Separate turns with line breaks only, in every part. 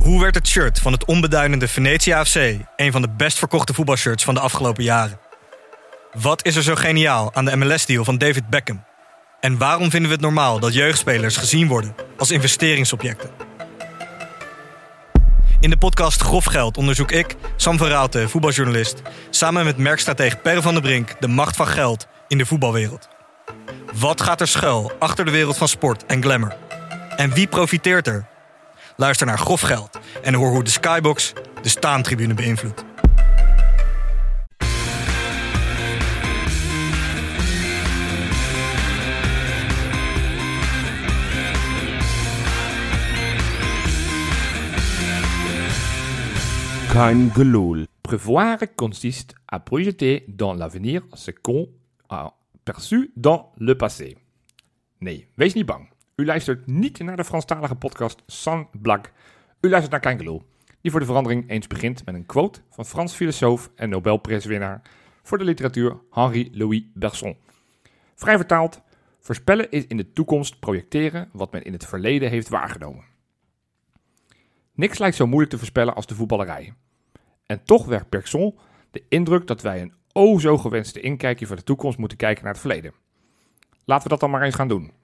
Hoe werd het shirt van het onbeduidende Venetia FC een van de best verkochte voetbalshirts van de afgelopen jaren? Wat is er zo geniaal aan de MLS-deal van David Beckham? En waarom vinden we het normaal dat jeugdspelers gezien worden als investeringsobjecten? In de podcast Grof Geld onderzoek ik, Sam van Raalte, voetbaljournalist, samen met merkstratege Per van der Brink de macht van geld in de voetbalwereld. Wat gaat er schuil achter de wereld van sport en glamour? En wie profiteert er? Luister naar Grof Geld en hoor hoe de Skybox de staantribune beïnvloedt.
Kein gelul. Prévoir consiste à projeter dans l'avenir ce qu'on a perçu dans le passé. Nee, wees niet bang. U luistert niet naar de Franstalige podcast Sans Blague. U luistert naar Kein gelul, die voor de verandering eens begint met een quote van Frans filosoof en Nobelprijswinnaar voor de literatuur Henri-Louis Bergson. Vrij vertaald, voorspellen is in de toekomst projecteren wat men in het verleden heeft waargenomen. Niks lijkt zo moeilijk te voorspellen als de voetballerij. En toch wekt Bergson de indruk dat wij een zo gewenste inkijkje voor de toekomst moeten kijken naar het verleden. Laten we dat dan maar eens gaan doen.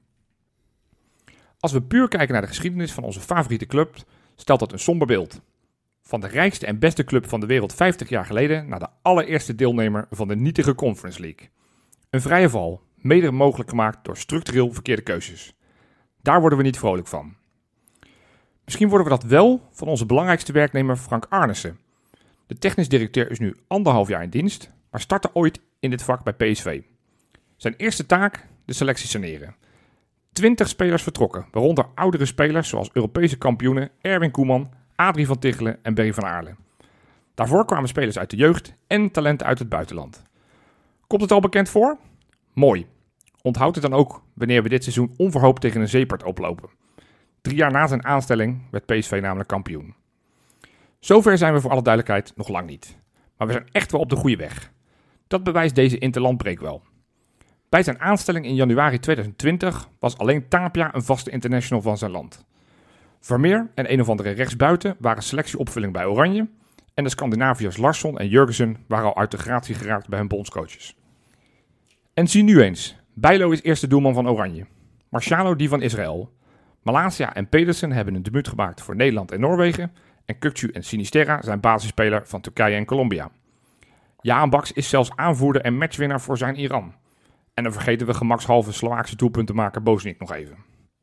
Als we puur kijken naar de geschiedenis van onze favoriete club, stelt dat een somber beeld. Van de rijkste en beste club van de wereld 50 jaar geleden naar de allereerste deelnemer van de nietige Conference League. Een vrije val, mede mogelijk gemaakt door structureel verkeerde keuzes. Daar worden we niet vrolijk van. Misschien worden we dat wel van onze belangrijkste werknemer Frank Arnissen. De technisch directeur is nu 1,5 jaar in dienst, maar startte ooit in dit vak bij PSV. Zijn eerste taak, de selectie saneren. 20 spelers vertrokken, waaronder oudere spelers zoals Europese kampioenen Erwin Koeman, Adrie van Tichelen en Berry van Aarle. Daarvoor kwamen spelers uit de jeugd en talenten uit het buitenland. Komt het al bekend voor? Mooi. Onthoud het dan ook wanneer we dit seizoen onverhoopt tegen een zeepert oplopen. 3 jaar na zijn aanstelling werd PSV namelijk kampioen. Zover zijn we voor alle duidelijkheid nog lang niet. Maar we zijn echt wel op de goede weg. Dat bewijst deze interlandbreek wel. Bij zijn aanstelling in januari 2020 was alleen Tapia een vaste international van zijn land. Vermeer en een of andere rechtsbuiten waren selectieopvulling bij Oranje. En de Scandinaviërs Larsson en Jurgensen waren al uit de gratie geraakt bij hun bondscoaches. En zie nu eens. Bijlo is eerste doelman van Oranje. Marciano die van Israël. Malasia en Pedersen hebben een debuut gemaakt voor Nederland en Noorwegen. En Kukçu en Sinisterra zijn basisspeler van Turkije en Colombia. Jaan Baks is zelfs aanvoerder en matchwinnaar voor zijn Iran. En dan vergeten we gemakshalve Slovaakse doelpuntenmaker Bozeniek nog even.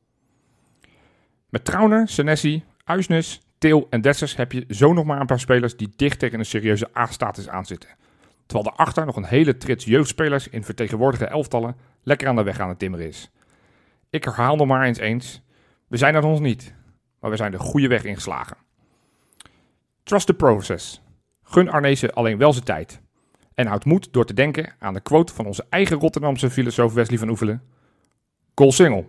Met Trauner, Senesi, Uisnes, Til en Dessers heb je zo nog maar een paar spelers die dicht tegen een serieuze A-status aanzitten. Terwijl daarachter nog een hele trits jeugdspelers in vertegenwoordigde elftallen lekker aan de weg aan het timmeren is. Ik herhaal nog maar eens, we zijn er nog niet, maar we zijn de goede weg ingeslagen. Trust the process. Gun Arnezen alleen wel zijn tijd. En houd moed door te denken aan de quote van onze eigen Rotterdamse filosoof Wesley van Oefelen. Goal single.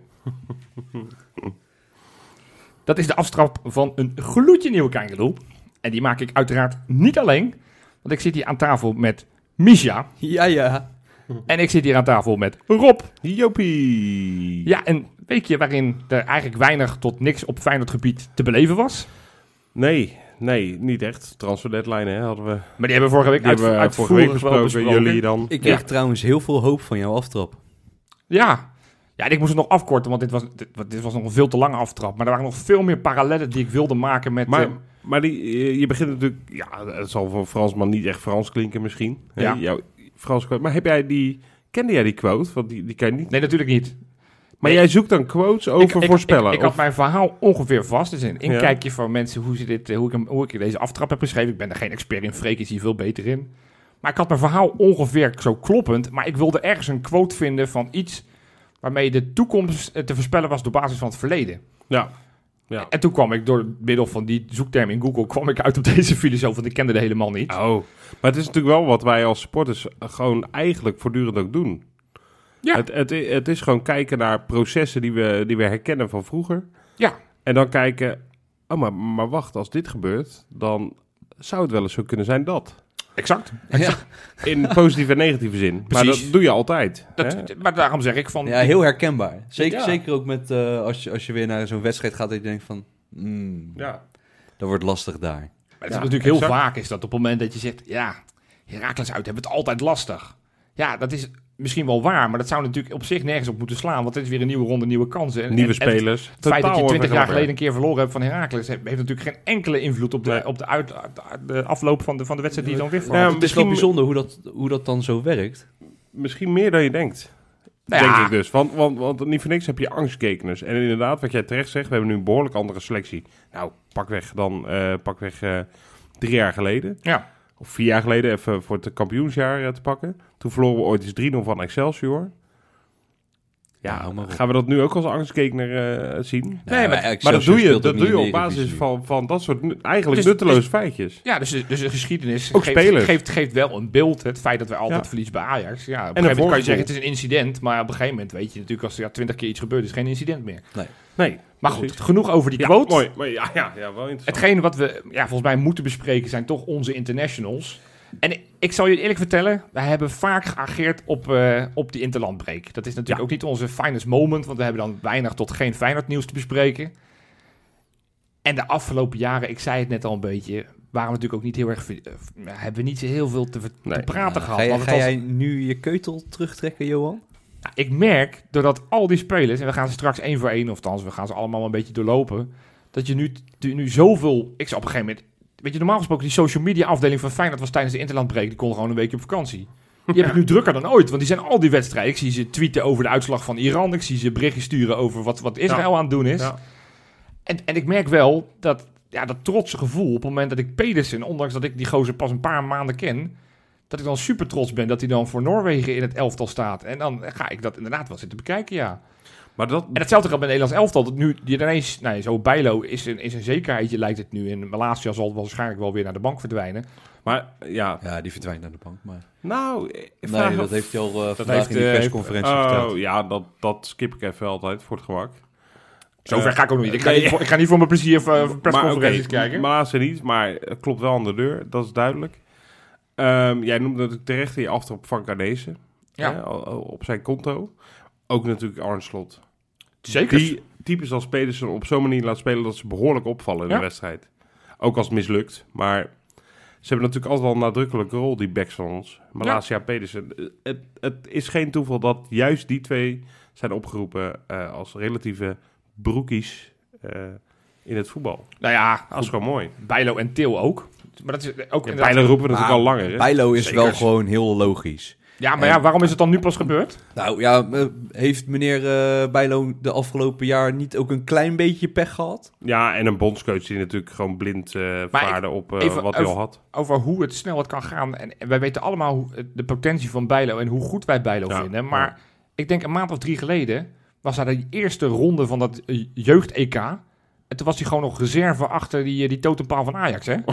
Dat is de aftrap van een gloedje nieuwe Kein gelul. En die maak ik uiteraard niet alleen. Want ik zit hier aan tafel met Misha.
Ja.
En ik zit hier aan tafel met Rob.
Jopie.
Ja, een weekje waarin er eigenlijk weinig tot niks op Feyenoord gebied te beleven was.
Nee, niet echt. Transfer deadline hadden we.
Maar die hebben we vorige week
uitvoerig besproken. Jullie dan.
Ik kreeg trouwens heel veel hoop van jouw aftrap.
Ja, ik moest het nog afkorten, want dit was nog een veel te lange aftrap. Maar er waren nog veel meer parallellen die ik wilde maken met...
Maar je begint natuurlijk... Ja, het zal voor een Fransman niet echt Frans klinken misschien.
Ja.
Jouw Frans quote. Maar kende jij die quote? Want die kan je niet...
Nee, natuurlijk niet.
Maar jij zoekt dan quotes over voorspellen?
Ik had mijn verhaal ongeveer vast. Dus een inkijkje van mensen hoe ik deze aftrap heb geschreven. Ik ben er geen expert in. Freek is hier veel beter in. Maar ik had mijn verhaal ongeveer zo kloppend. Maar ik wilde ergens een quote vinden van iets waarmee de toekomst te voorspellen was door basis van het verleden.
Ja.
En toen kwam ik door middel van die zoekterm in Google uit op deze filosoof, want ik kende er helemaal niet.
Oh, maar het is natuurlijk wel wat wij als supporters gewoon eigenlijk voortdurend ook doen. Ja. Het is gewoon kijken naar processen die we herkennen van vroeger.
Ja.
En dan kijken, maar wacht, als dit gebeurt, dan zou het wel eens zo kunnen zijn dat.
Exact.
Ja.
In positieve en negatieve zin.
Precies.
Maar dat doe je altijd.
Maar daarom zeg ik van...
Ja, heel herkenbaar. Zeker,
Ja.
zeker ook met als je weer naar zo'n wedstrijd gaat dat je denkt van...
Ja.
Dat wordt lastig daar.
Maar het is
Ja,
natuurlijk heel
exact.
vaak is dat op het moment dat je zegt... Ja, Heracles uit hebben het altijd lastig. Ja, dat is misschien wel waar. Maar dat zou natuurlijk op zich nergens op moeten slaan. Want het is weer een nieuwe ronde, nieuwe kansen. En,
Nieuwe
en
spelers.
het feit dat je 20 jaar
onvergelijkbaar.
geleden een keer verloren hebt van Heracles... heeft natuurlijk geen enkele invloed op de afloop van de wedstrijd die je dan weer
Ja,
verhaalt.
Het is wel
misschien-
bijzonder hoe dat dan zo werkt.
Misschien meer dan je denkt.
Nou
Denk
ja.
ik dus. Want niet voor niks heb je angstkekeners. En inderdaad, wat jij terecht zegt, we hebben nu een behoorlijk andere selectie. Nou, pak weg 3 jaar geleden.
Ja.
Of 4 jaar geleden, even voor het kampioensjaar te pakken. Toen verloren we ooit eens 3-0 van Excelsior.
Ja,
Ja,
hou maar op.
gaan we dat nu ook als angstkekener zien?
Nee, maar
Maar dat doe je op basis van dat soort eigenlijk
Dus-
nutteloze feitjes.
Ja, dus de geschiedenis
Ook spelers.
geeft wel een beeld. Het feit dat wij altijd
Ja.
verliezen bij Ajax. Ja, op een
een
gegeven moment kan je
voorgevoel.
zeggen het is een incident. Maar op een gegeven moment weet je natuurlijk als er 20 keer iets gebeurt, is het geen incident meer.
Nee,
Maar
precies.
goed, genoeg over die
Ja,
quote.
mooi. Maar ja, wel interessant.
Hetgene wat we volgens mij moeten bespreken zijn toch onze internationals. En ik zal je eerlijk vertellen, wij hebben vaak geageerd op die interlandbreak. Dat is natuurlijk
Ja.
ook niet onze finest moment, want we hebben dan weinig tot geen Feyenoord nieuws te bespreken. En de afgelopen jaren, ik zei het net al een beetje, waren we natuurlijk ook niet heel erg... hebben we niet zo heel veel te
Nee.
praten gehad.
Ga
want het
jij
was-
nu je keutel terugtrekken, Johan?
Nou, ik merk, doordat al die spelers, en we gaan ze straks 1 voor 1, of althans, we gaan ze allemaal een beetje doorlopen, dat je nu zoveel... Ik zou op een gegeven moment... Weet je, normaal gesproken, die social media afdeling van Feyenoord was tijdens de interlandbreak, die kon gewoon een weekje op vakantie. Die heb ik nu drukker dan ooit, want die zijn al die wedstrijden. Ik zie ze tweeten over de uitslag van Iran, ik zie ze berichtjes sturen over wat Israël aan het doen is.
Ja.
En ik merk wel dat trotse gevoel, op het moment dat ik Pedersen, ondanks dat ik die gozer pas een paar maanden ken, dat ik dan super trots ben dat hij dan voor Noorwegen in het elftal staat. En dan ga ik dat inderdaad wel zitten bekijken, ja.
Maar dat,
En hetzelfde geldt bij het Nederlands elftal. Dat nu die ineens, zo Bijlo is een zekerheidje lijkt het nu. En Malacia zal waarschijnlijk wel weer naar de bank verdwijnen.
maar ja,
Ja, die verdwijnt naar de bank. Maar...
nou...
Nee, dat heeft hij al vandaag
heeft,
in die persconferentie verteld.
Oh, ja, dat skip ik even altijd voor het gemak.
Zover ga ik ook nog niet. Ik
nee.
ga niet voor mijn plezier persconferenties
Maar,
kijken.
Maar ze niet, maar het klopt wel aan de deur, dat is duidelijk. Jij noemde natuurlijk terecht in je aftrap van Cardezen.
Ja.
Hè, op zijn konto. Ook natuurlijk Arne Slot.
Zeker.
Die types als Pedersen op zo'n manier laat spelen dat ze behoorlijk opvallen in
Ja.
de wedstrijd. Ook als het mislukt. Maar ze hebben natuurlijk altijd wel een nadrukkelijke rol, die backs van ons. Malacia, Pedersen. Het is geen toeval dat juist die twee zijn opgeroepen als relatieve broekies in het voetbal.
Nou ja,
Dat is gewoon mooi.
Bijlo en Til ook. Maar dat is ook
Ja,
inderdaad...
Bijlo roepen we natuurlijk al langer. Hè?
Bijlo is
Zeker.
wel gewoon heel logisch.
Ja, maar ja, waarom is het dan nu pas gebeurd?
Nou ja, heeft meneer Bijlo de afgelopen jaar niet ook een klein beetje pech gehad?
Ja, en een bondscoach die natuurlijk gewoon blind vaarde op
even
wat hij al had.
Over hoe het snel kan gaan. En wij weten allemaal de potentie van Bijlo en hoe goed wij Bijlo
Ja,
vinden. Maar
ja.
ik denk een maand of 3 geleden was hij de eerste ronde van dat jeugd-EK. En toen was hij gewoon nog reserve achter die totempaal van Ajax, hè?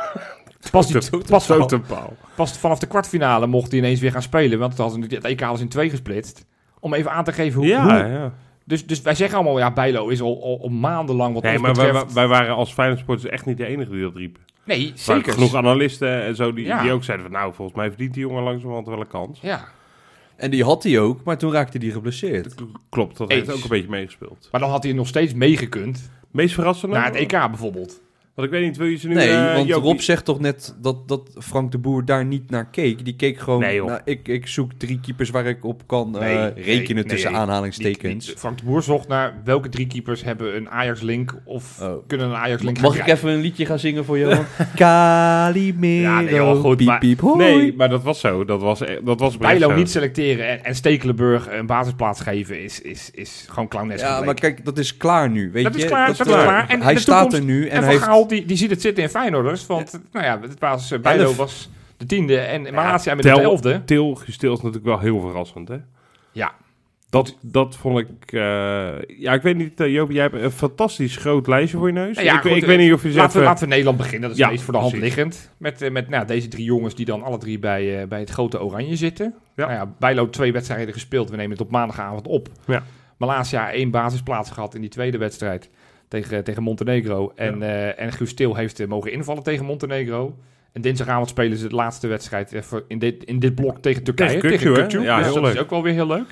Pas vanaf de kwartfinale mocht hij ineens weer gaan spelen. Want het EK was in 2 gesplitst. Om even aan te geven hoe...
Ja.
Dus wij zeggen allemaal, ja, Bijlo is al maandenlang wat
Nee,
ons
maar
betreft...
wij waren als Feyenoord-sporters echt niet de enige die dat riepen.
Nee,
Er waren
zeker.
genoeg analisten en zo die
Ja.
ook zeiden van... Nou, volgens mij verdient die jongen langzamerhand wel een kans.
Ja,
En die had hij ook, maar toen raakte hij geblesseerd.
Klopt, dat
Eens.
heeft ook een beetje meegespeeld.
maar dan had hij nog steeds meegekund.
Meest verrassende?
Naar het EK bijvoorbeeld.
Want ik weet niet, wil je ze nu...
Nee, want
Joop,
Rob zegt toch net dat Frank de Boer daar niet naar keek. Die keek gewoon,
Nee, joh.
nou, ik zoek 3 keepers waar ik op kan
Nee,
rekenen
nee,
tussen
nee.
aanhalingstekens.
Niet Frank de Boer zocht naar welke 3 keepers hebben een Ajax-link of
Oh.
kunnen een Ajax-link
Mag
gaan
ik
krijgen.
even een liedje gaan zingen voor Johan? Calimero,
Ja, nee, joh, goed,
piep,
maar-
piep, hoi.
Nee, maar dat was zo. Dat was
Bijlo
Brescia.
niet selecteren en Stekelenburg een basisplaats geven is gewoon clownesk
Ja, maar
gebleken.
kijk, dat is klaar nu, weet
Dat
je?
is klaar, dat is
klaar.
klaar. En
hij
de
staat
toekomst-
er nu
En
en
Van
heeft...
Gaal, die ziet het zitten in Feyenoorders. Want nou ja, het was, Bijlo
11.
was de 10e en Malacia met
Tel-
de 11e.
Til is natuurlijk wel heel verrassend, hè?
Ja.
Dat vond ik... ja, ik weet niet, Joop, jij hebt een fantastisch groot lijstje voor je neus.
Nou ja,
ik
goed,
weet niet of je zegt...
Laten we Nederland beginnen, dat is
Ja,
het meest voor de hand
precies.
liggend. Met deze 3 jongens die dan alle 3 bij het grote Oranje zitten.
Ja.
Nou ja, Bijlo 2 wedstrijden gespeeld, we nemen het op maandagavond op.
Ja.
Malacia 1 basisplaats gehad in die tweede wedstrijd tegen Montenegro. En Guus Til heeft mogen invallen tegen Montenegro. En dinsdagavond spelen ze de laatste wedstrijd in dit blok tegen Turkije.
Tegen Kukçu, hè? Ja,
dus
heel
dat
leuk.
is ook wel weer heel leuk.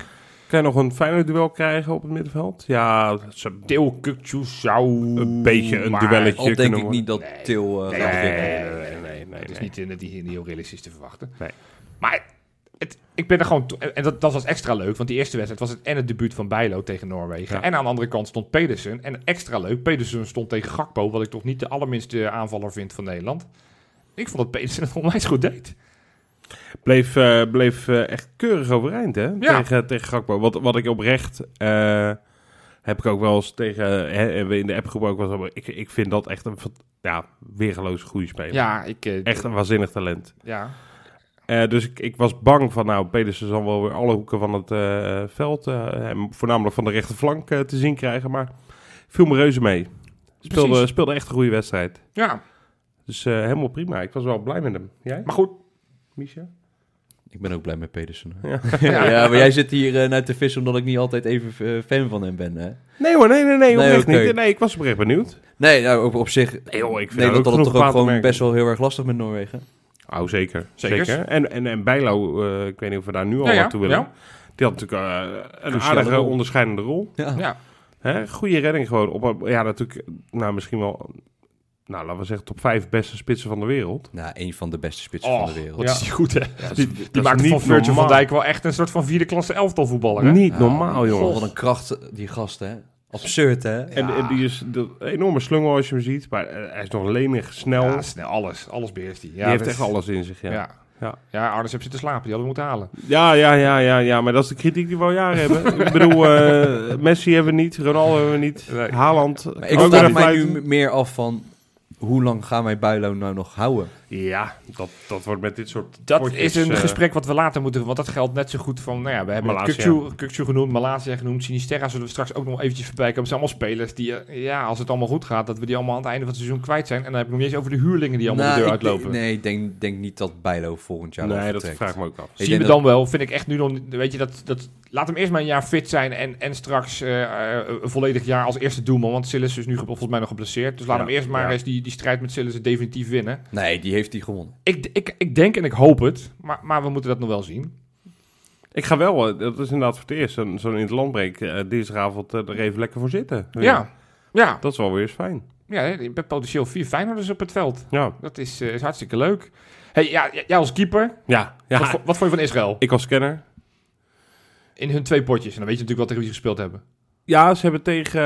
Kan je nog een Feyenoord-duel krijgen op het middenveld? Ja,
Theo Kukçu zou
een beetje een
maar
duelletje
Al denk
kunnen
ik
worden.
niet dat Til gaat winnen.
Nee.
Het is niet heel realistisch te verwachten.
Nee.
Maar ik ben er gewoon... En dat was extra leuk, want die eerste wedstrijd was het debuut van Bijlo tegen Noorwegen.
Ja.
En aan de andere kant stond Pedersen. En extra leuk, Pedersen stond tegen Gakpo, wat ik toch niet de allerminste aanvaller vind van Nederland. Ik vond dat Pedersen het onwijs goed deed.
Bleef echt keurig overeind, hè?
Ja.
Tegen Gakpo. Wat ik oprecht... heb ik ook wel eens tegen... in de appgroep ook wel eens... Ik vind dat echt een weergeloos goede speler.
Ja,
Echt een waanzinnig talent.
Ja.
Dus ik was bang van... Nou, Pedersen zal wel weer alle hoeken van het veld... hem voornamelijk van de rechterflank te zien krijgen. Maar viel me reuze mee. Speelde echt een goede wedstrijd.
Ja,
Dus helemaal prima. Ik was wel blij met hem. Jij,
maar goed.
Misha?
Ik ben ook blij met Pedersen.
Ja.
Ja, maar jij zit hier naar te vissen omdat ik niet altijd even fan van hem ben, hè?
Nee hoor, nee, oprecht
oké.
niet. Nee, ik was oprecht benieuwd.
Nee, nou, op zich...
Nee hoor, ik vind
Nederland had het toch ook gewoon
merken.
best wel heel erg lastig met Noorwegen.
Oh, zeker.
Zekers.
Zeker. En Bijlo, ik weet niet of we daar nu al
Ja,
naartoe willen.
ja.
Die had natuurlijk een
Cruciale
aardige
rol.
onderscheidende rol.
Ja.
Ja.
Hè? Goede redding gewoon. Natuurlijk, misschien wel, laten we zeggen, top 5 beste spitsen van de wereld.
Nou, een van de beste spitsen
Oh,
van de wereld.
wat is die goed, hè? Die
is
maakt
niet
van Virgil van
normaal.
Dijk wel echt een soort van 4e klasse elftalvoetballer, hè?
Niet
Ja,
normaal, jongen.
Wat een kracht, die gast, hè? Absurd, hè?
En die is een enorme slungel als je hem ziet. Maar hij is nog lenig, snel.
Ja, snel, alles beheerst hij. Ja,
die heeft
dat
echt
is-
alles in zich, ja.
Ja, Arnes heeft zitten slapen, die hadden we moeten halen.
Ja, maar dat is de kritiek die we al jaren hebben. Ik bedoel, Messi hebben we niet, Ronaldo hebben we niet,
Nee.
Haaland.
Maar ik
ook
vraag
weer
mij
fluiten.
nu meer af van... Hoe lang gaan wij Bijlo nou nog houden?
Ja, dat wordt met dit soort
Dat
potjes,
is een gesprek wat we later moeten... Want dat geldt net zo goed van... Nou ja, we hebben Kukçu genoemd, Malaysia genoemd, Sinisterra zullen we straks ook nog eventjes voorbij komen. Het zijn allemaal spelers die, als het allemaal goed gaat... dat we die allemaal aan het einde van het seizoen kwijt zijn. En dan heb ik nog niet eens over de huurlingen die allemaal de deur uitlopen.
Ik denk niet dat Bijlo volgend jaar
Nee,
nog
dat
vertrekt.
vraag ik me ook af.
Zien we dan wel, vind ik echt nu nog... Weet je, laat hem eerst maar een jaar fit zijn en straks een volledig jaar als eerste doelman. Want Sillis is nu volgens mij nog geblesseerd. Dus laat hem eerst maar eens die strijd met Sillis definitief winnen.
Nee, die heeft hij gewonnen.
Ik denk en ik hoop het, maar we moeten dat nog wel zien.
Ik ga wel, dat is inderdaad voor het eerst, zo'n interlandbreek dinsdagavond er even lekker voor zitten.
Ja.
Dat is wel weer eens fijn.
Ja, je hebt potentieel 4 Feyenoorders op het veld.
Ja.
Dat is hartstikke leuk. Hey, jij als keeper,
Ja.
wat vond je van Israël?
Ik als scanner.
In hun 2 potjes. En dan weet je natuurlijk wat tegen wie ze gespeeld hebben.
Ja, ze hebben tegen...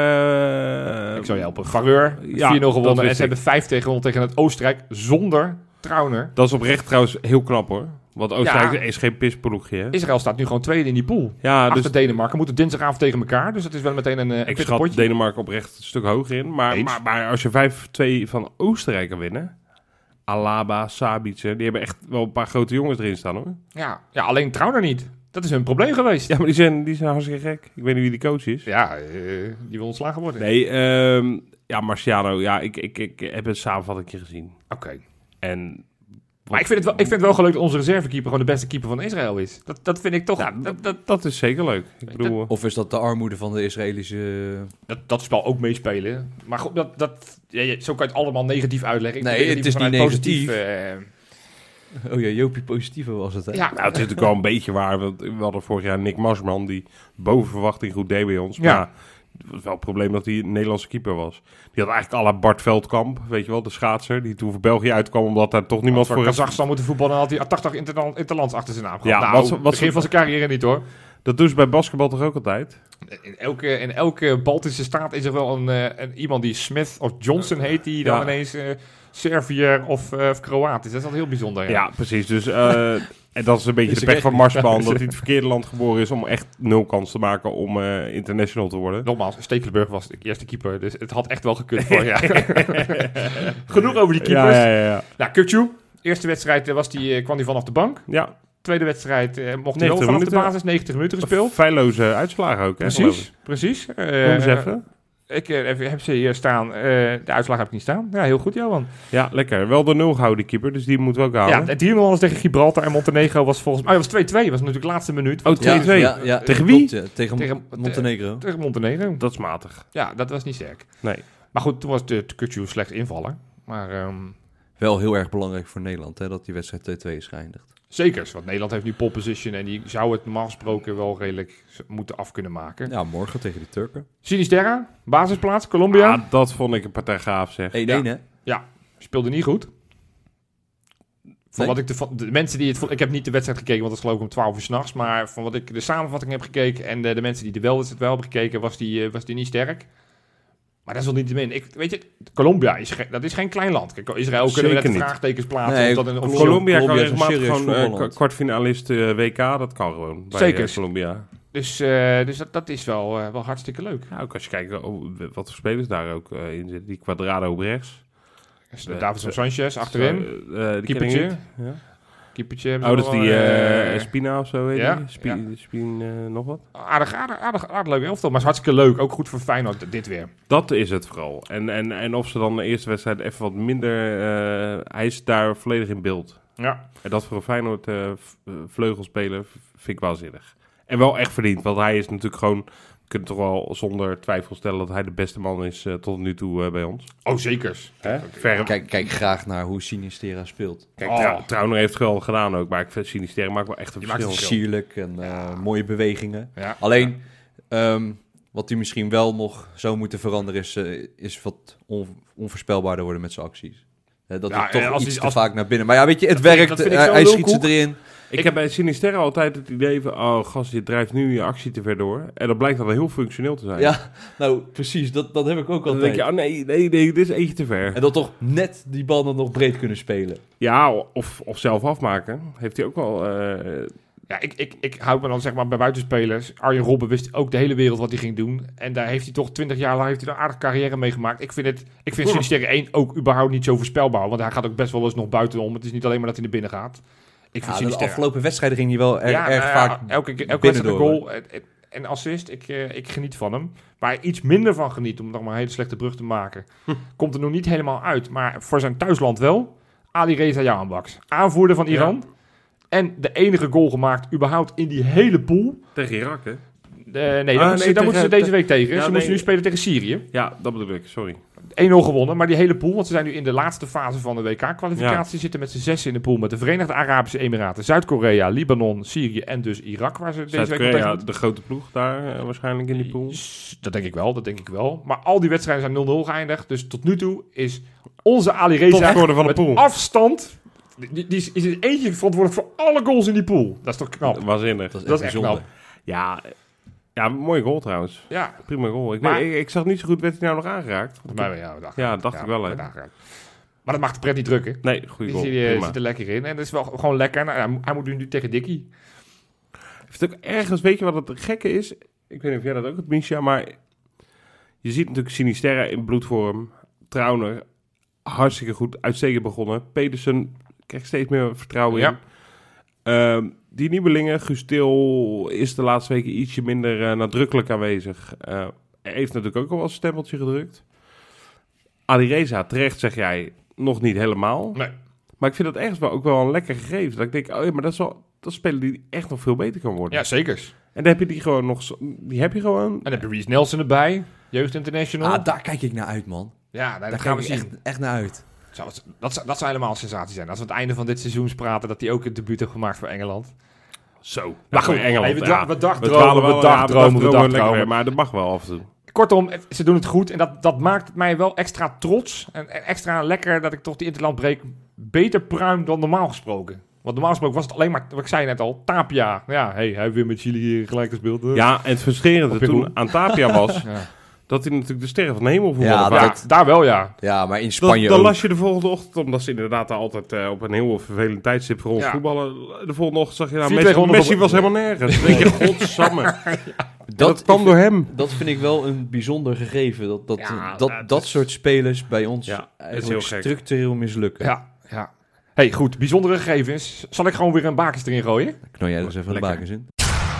Ik zou je helpen. Vareur, 4-0
ja, dat
gewonnen.
wist
En ze
ik.
hebben 5 gewonnen tegen het Oostenrijk zonder Trauner.
Dat is oprecht trouwens heel knap hoor. Want Oostenrijk
Ja.
is geen pisploegje, hè?
Israël staat nu gewoon tweede in die pool.
Ja,
Achter
dus
Denemarken. Moeten dinsdagavond tegen elkaar. Dus dat is wel meteen een
ik
pittig
schat
potje.
Denemarken oprecht een stuk hoger in.
Eens.
Maar als je 5-2 van Oostenrijk kan winnen... Alaba, Sabitzer, die hebben echt wel een paar grote jongens erin staan hoor.
Ja, alleen Trauner niet. Dat is hun probleem geweest.
Ja, maar die zijn hartstikke gek. Ik weet niet wie die coach is.
Ja, die wil ontslagen worden.
Nee, Marciano, ja, ik heb een samenvatting gezien.
Oké.
En
Maar ik vind het wel gelukt dat onze reservekeeper gewoon de beste keeper van Israël is. Dat vind ik toch...
ja, dat is zeker leuk. Ik bedoel,
Of is dat de armoede van de Israëlische...
Dat spel ook meespelen. Maar goed, zo kan je het allemaal negatief uitleggen. Ik
Nee,
probeer
het is
vanuit
niet negatief.
positief,
Oh ja, Jopie Positivo was het, hè?
ja,
nou, het is natuurlijk wel een beetje waar. Want we hadden vorig jaar Nick Marsman, die boven verwachting goed deed bij ons.
Ja.
Maar het was wel het probleem dat hij een Nederlandse keeper was. Die had eigenlijk à la Bart Veldkamp, weet je wel, de schaatser. Die toen voor België uitkwam, omdat daar toch niemand
voor
voor...
Kazachstan moeten voetballen, dan had hij 80 interlands achter zijn naam gehad.
Ja,
Nou,
wat
begin van zijn carrière niet hoor.
Dat doen ze bij basketbal toch ook altijd?
In elke Baltische staat is er wel iemand die Smith of Johnson heet, die dan
Ja.
ineens Serviër of Kroaat is. Dat is altijd heel bijzonder.
Ja, precies. Dus, en dat is een beetje
Is
de
er
pech van
echt-
Marsman, dat hij in het verkeerde land geboren is om echt 0 kans te maken om international te worden.
Nogmaals, Stekelenburg was de eerste keeper, dus het had echt wel gekund vorig jaar. Genoeg over die keepers.
Ja.
Nou, Kukçu, eerste wedstrijd kwam hij vanaf de bank.
Ja,
Tweede wedstrijd mocht hij
90
wel vanaf de
minuten.
basis, 90 minuten gespeeld.
feilloze uitslagen ook, hè? geloof ik.
Precies.
Noem eens even.
Ik heb ze hier staan. De uitslag heb ik niet staan. Ja, heel goed, Johan.
Ja, lekker. Wel de 0 gehouden, die keeper, dus die moeten we ook houden.
Ja, de 3-0 was tegen Gibraltar en Montenegro was volgens mij... was 2-2, was natuurlijk de laatste minuut.
Oh, 2-2.
Ja,
Tegen
klopt,
wie?
ja. Tegen Montenegro.
Tegen Montenegro.
Dat is matig.
Ja, dat was niet sterk.
Nee.
Maar goed, toen was de Kukçu slecht invaller. Maar
Wel heel erg belangrijk voor Nederland, hè, dat die wedstrijd 2-2 is geëindigd.
Zeker, want Nederland heeft nu pole position en die zou het normaal gesproken wel redelijk moeten af kunnen maken.
Ja, morgen tegen de Turken. 1-1,
Sinisterra, basisplaats, Colombia.
Ja, dat vond ik een partij gaaf, zeg.
hè?
Ja, speelde niet goed. Van
Nee?
wat ik de mensen die het... Ik heb niet de wedstrijd gekeken, want dat is geloof ik om 12 uur 's nachts. Maar van wat ik de samenvatting heb gekeken en de mensen die de wedstrijd wel hebben gekeken, was die niet sterk. Maar dat is wel niet te min. Weet je, Colombia dat is geen klein land. Kijk, Israël kunnen we net
Zeker
de
niet.
vraagtekens plaatsen.
Nee,
of dat een
Colombia kan
Colombia is een
regelmatig
serieus
gewoon
voetballand.
kwartfinalist WK, dat kan gewoon. Bij,
Zeker.
Colombia.
Dus dat is wel hartstikke leuk.
Ja, ook als je kijkt wat voor spelers daar ook in zitten. Die Quadrado op rechts.
Dus Davinson Sanchez achterin.
Die ken ik
Keepertje.
niet. Ja.
Keepertje hebben
Oh,
ze
dat is
nog
die
wel,
Espina of zo, weet
ja,
je?
ja.
Spien nog wat?
aardig leuk elftal. Maar het is hartstikke leuk. Ook goed voor Feyenoord dit weer.
Dat is het vooral. En of ze dan de eerste wedstrijd even wat minder... hij is daar volledig in beeld.
Ja.
En dat voor een Feyenoord vleugelspeler vind ik waanzinnig. En wel echt verdiend, want hij is natuurlijk gewoon... We kunnen toch wel zonder twijfel stellen dat hij de beste man is tot nu toe bij ons.
Oh, zekers.
Hè? Ver,
Kijk graag naar hoe Sinistera speelt.
Kijk, Trauner heeft het wel gedaan ook, maar ik vind Sinisterra maakt wel echt een
Die maakt
verschil.
het
Sierlijk en mooie bewegingen.
Ja.
Alleen, wat hij misschien wel nog zou moeten veranderen is wat onvoorspelbaarder worden met zijn acties. Dat
Ja,
hij toch
als
iets
hij-
te
als-
vaak naar binnen. Maar ja, weet je, het
Dat vind ik-
werkt.
dat vind ik zo
Hij schiet
lulkoek.
ze erin.
Ik heb bij Sinisterra altijd het idee van... Oh, gast, je drijft nu je actie te ver door. En dat blijkt dan wel heel functioneel te zijn.
Ja, nou precies, dat heb ik ook
Dan
altijd.
denk je, oh nee, dit is eentje te ver.
En dan toch net die bal dan nog breed kunnen spelen.
Ja, of zelf afmaken. Heeft hij ook wel...
Ja, ik houd me dan zeg maar bij buitenspelers. Arjen Robben wist ook de hele wereld wat hij ging doen. En daar heeft hij toch 20 jaar lang heeft hij een aardige carrière mee gemaakt. Ik vind Sinisterra 1 ook überhaupt niet zo voorspelbaar. Want hij gaat ook best wel eens nog buitenom. Het is niet alleen maar dat hij naar binnen gaat. Ik vind
Ja, de
Sinisterra...
afgelopen wedstrijden ging hij wel erg vaak
elke wedstrijd
binnendoor.
goal en assist. Ik geniet van hem. Waar ik iets minder van geniet, om nog maar een hele slechte brug te maken, komt er nog niet helemaal uit. Maar voor zijn thuisland wel. Ali Reza Jahanbakhsh, aanvoerder van Iran. En de enige goal gemaakt überhaupt in die hele pool.
Tegen Irak, hè?
Daar moeten ze deze week tegen.
Ja,
Ze moeten nu spelen tegen Syrië. 1-0
Ja, dat bedoel ik. Sorry.
gewonnen, maar die hele pool, want ze zijn nu in de laatste fase van de WK-kwalificatie, zitten met z'n 6 in de pool met de Verenigde Arabische Emiraten, Zuid-Korea, Libanon, Syrië en dus Irak, waar ze deze week nog tegen
Zuid-Korea,
moeten.
de grote ploeg daar waarschijnlijk in die pool.
Dat denk ik wel. Maar al die wedstrijden zijn 0-0 geëindigd. Dus tot nu toe is onze Ali Reza
Topscorer van de
met
pool.
afstand... Die is in eentje verantwoordelijk voor alle goals in die pool. Dat is toch knap?
Waanzinnig.
Dat is
Dat
echt
is echt
bijzonder.
Ja, mooie goal trouwens.
Ja,
Prima goal.
Maar-
Ik zag niet zo goed, werd hij nou nog aangeraakt?
volgens mij wel.
Ja, dacht ik wel, hè.
Maar dat mag de pret niet drukken.
Nee, goede goal.
Die
Prima.
zit er lekker in. En dat is wel gewoon lekker. Nou, hij moet nu tegen Dickie.
Heeft ook ergens, weet je wat het gekke is? Ik weet niet of jij dat ook hebt, Misha, maar je ziet natuurlijk Sinisterra in bloedvorm. Trauner, hartstikke goed, uitstekend begonnen. Pedersen krijgt steeds meer vertrouwen in. Die nieuwelingen, Guus Til is de laatste weken ietsje minder nadrukkelijk aanwezig. Hij heeft natuurlijk ook al wel een stempeltje gedrukt. Ali Reza, terecht zeg jij, nog niet helemaal.
Nee.
Maar ik vind dat ergens wel ook wel een lekker gegeven. Dat ik denk, oh ja, maar dat is spelen die echt nog veel beter kan worden.
Ja, zeker.
En dan heb je die gewoon nog... Die heb je gewoon...
En dan heb je Reece Nelson erbij. Jeugd International.
Ah, daar kijk ik naar uit, man.
Ja,
Daar
dat gaan
kijk
we
ik
zien.
echt naar uit.
Dat zou helemaal een sensatie zijn. Als we aan het einde van dit seizoen praten, dat hij ook het debuut heeft gemaakt voor Engeland.
Zo.
Maar goed,
Engeland.
we
ja.
dagdromen.
weer. Maar dat mag wel af en toe.
Kortom, ze doen het goed en dat maakt mij wel extra trots en extra lekker dat ik toch die interlandbreek beter pruim dan normaal gesproken. Want normaal gesproken was het alleen maar, wat ik zei net al, Tapia. Ja, hij heeft weer met Chili gelijk gespeeld.
Ja, en het frustrerende
Op je
toen
goal.
aan Tapia was...
Ja.
dat hij natuurlijk de sterren van de hemel voetbalde.
Ja,
vaak.
dat-
Daar wel, ja.
Ja, maar in Spanje
Dan
ook.
las je de volgende ochtend, omdat ze inderdaad altijd op een heel vervelend tijdstip voor ons
Ja.
voetballen. De volgende ochtend zag je, nou,
4 tegen 100
Messi
op-
was helemaal nergens. Dan denk je, godsamme.
Dat
Dat kwam door hem.
Dat vind ik wel een bijzonder gegeven. Dat
Ja,
dat soort spelers bij ons
Ja, dat is
eigenlijk
heel gek.
structureel mislukken.
Ja. Hey, goed, bijzondere gegevens. Zal ik gewoon weer een bakens erin gooien?
Knal jij er eens even de
Lekker.
bakens in.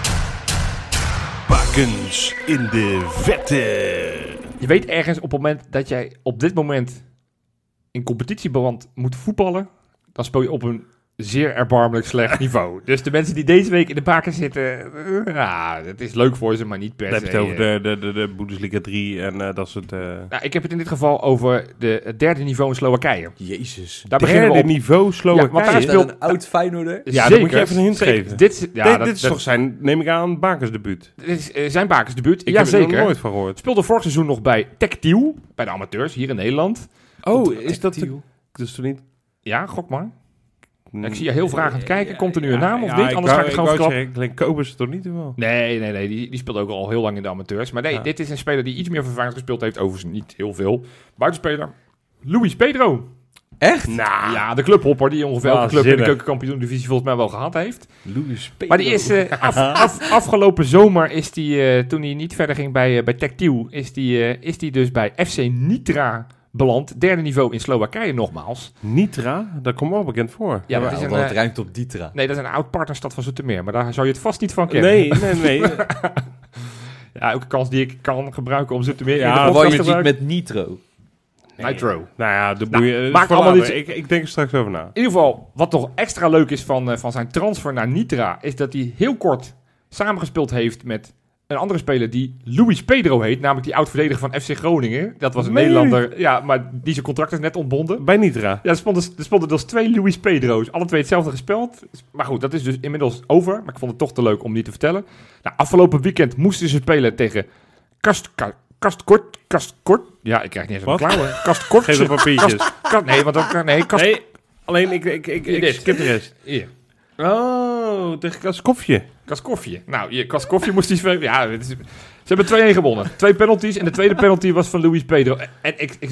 Bakens in de vette.
Je weet ergens op het moment dat jij op dit moment in competitieverband moet voetballen, dan speel je op een zeer erbarmelijk slecht niveau. Dus de mensen die deze week in de baken zitten, het is leuk voor ze, maar niet per
Dan
se.
heb je het over de Bundesliga 3 en dat soort...
Nou, ik heb het in dit geval over het derde niveau in Slowakije.
Jezus.
Daar beginnen we
derde
op.
niveau Slowakije.
Ja, want daar
Is
speelt-
dat een oud Feyenoorder?
Ja,
Zeker,
dan moet je even een hint
zeker.
geven.
Dit
Dit is toch zijn, neem ik aan, bakersdebuut.
Dit is zijn bakensdebuut.
Ik heb er nog
Jazeker.
nooit van gehoord.
Speelde vorig seizoen nog bij Tactiel, bij de amateurs hier in Nederland.
Oh, is dat dus toen niet...
Ja, gok maar. Ik zie je heel vragend kijken. Komt er nu een naam of niet?
ik
Anders ga ik het gewoon
wou
verklappen.
zeggen, Glenn Kobus toch niet wel?
Nee. Die speelt ook al heel lang in de amateurs. Maar nee,
Ja.
dit is een speler die iets meer voor Feyenoord gespeeld heeft. Overigens niet heel veel. Buitenspeler, Luis Pedro.
Echt?
Nou,
Ja, de clubhopper die ongeveer elke club in de
Waanzinnig.
keukenkampioen-divisie volgens mij wel gehad heeft.
Louis Pedro.
Maar die is afgelopen zomer, is die, toen hij niet verder ging bij Tactiel, is die dus bij FC Nitra beland. Derde niveau in Slowakije nogmaals.
Nitra, dat komt wel bekend voor.
Ja, dat is
want
een,
het ruimt op Dietra.
nee, dat is een oud partnerstad van Zoetermeer. Maar daar zou je het vast niet van kennen.
Nee.
Ja, ook een kans die ik kan gebruiken om Zoetermeer
Ja,
in de
Wat
podcast
je
te
ziet
gebruiken.
met Nitro.
Nitro.
Nou ja, de
Nou,
boeien...
maakt allemaal niet-
Ik denk er straks over na.
In ieder geval, wat nog extra leuk is van zijn transfer naar Nitra, is dat hij heel kort samengespeeld heeft met een andere speler die Luis Pedro heet, namelijk die oud-verdediger van FC Groningen. Dat was een
Meen je
Nederlander, ja, maar die zijn contract is net ontbonden.
Bij Nitra.
Ja, er stonden dus 2 Luis Pedro's, alle twee hetzelfde gespeld. Maar goed, dat is dus inmiddels over, maar ik vond het toch te leuk om niet te vertellen. Nou, afgelopen weekend moesten ze spelen tegen Kastkort. Ja, ik krijg niet eens een
Wat?
klauwen. Kastkort.
Geef de papiertjes.
Nee, want dan nee,
Nee, alleen ik skip de rest.
Hier.
Oh, tegen Kaskofje.
Kaskofje. Nou, Kaskofje moest iets... Ja, ze hebben 2-1 gewonnen. 2 penalties. En de tweede penalty was van Luis Pedro. En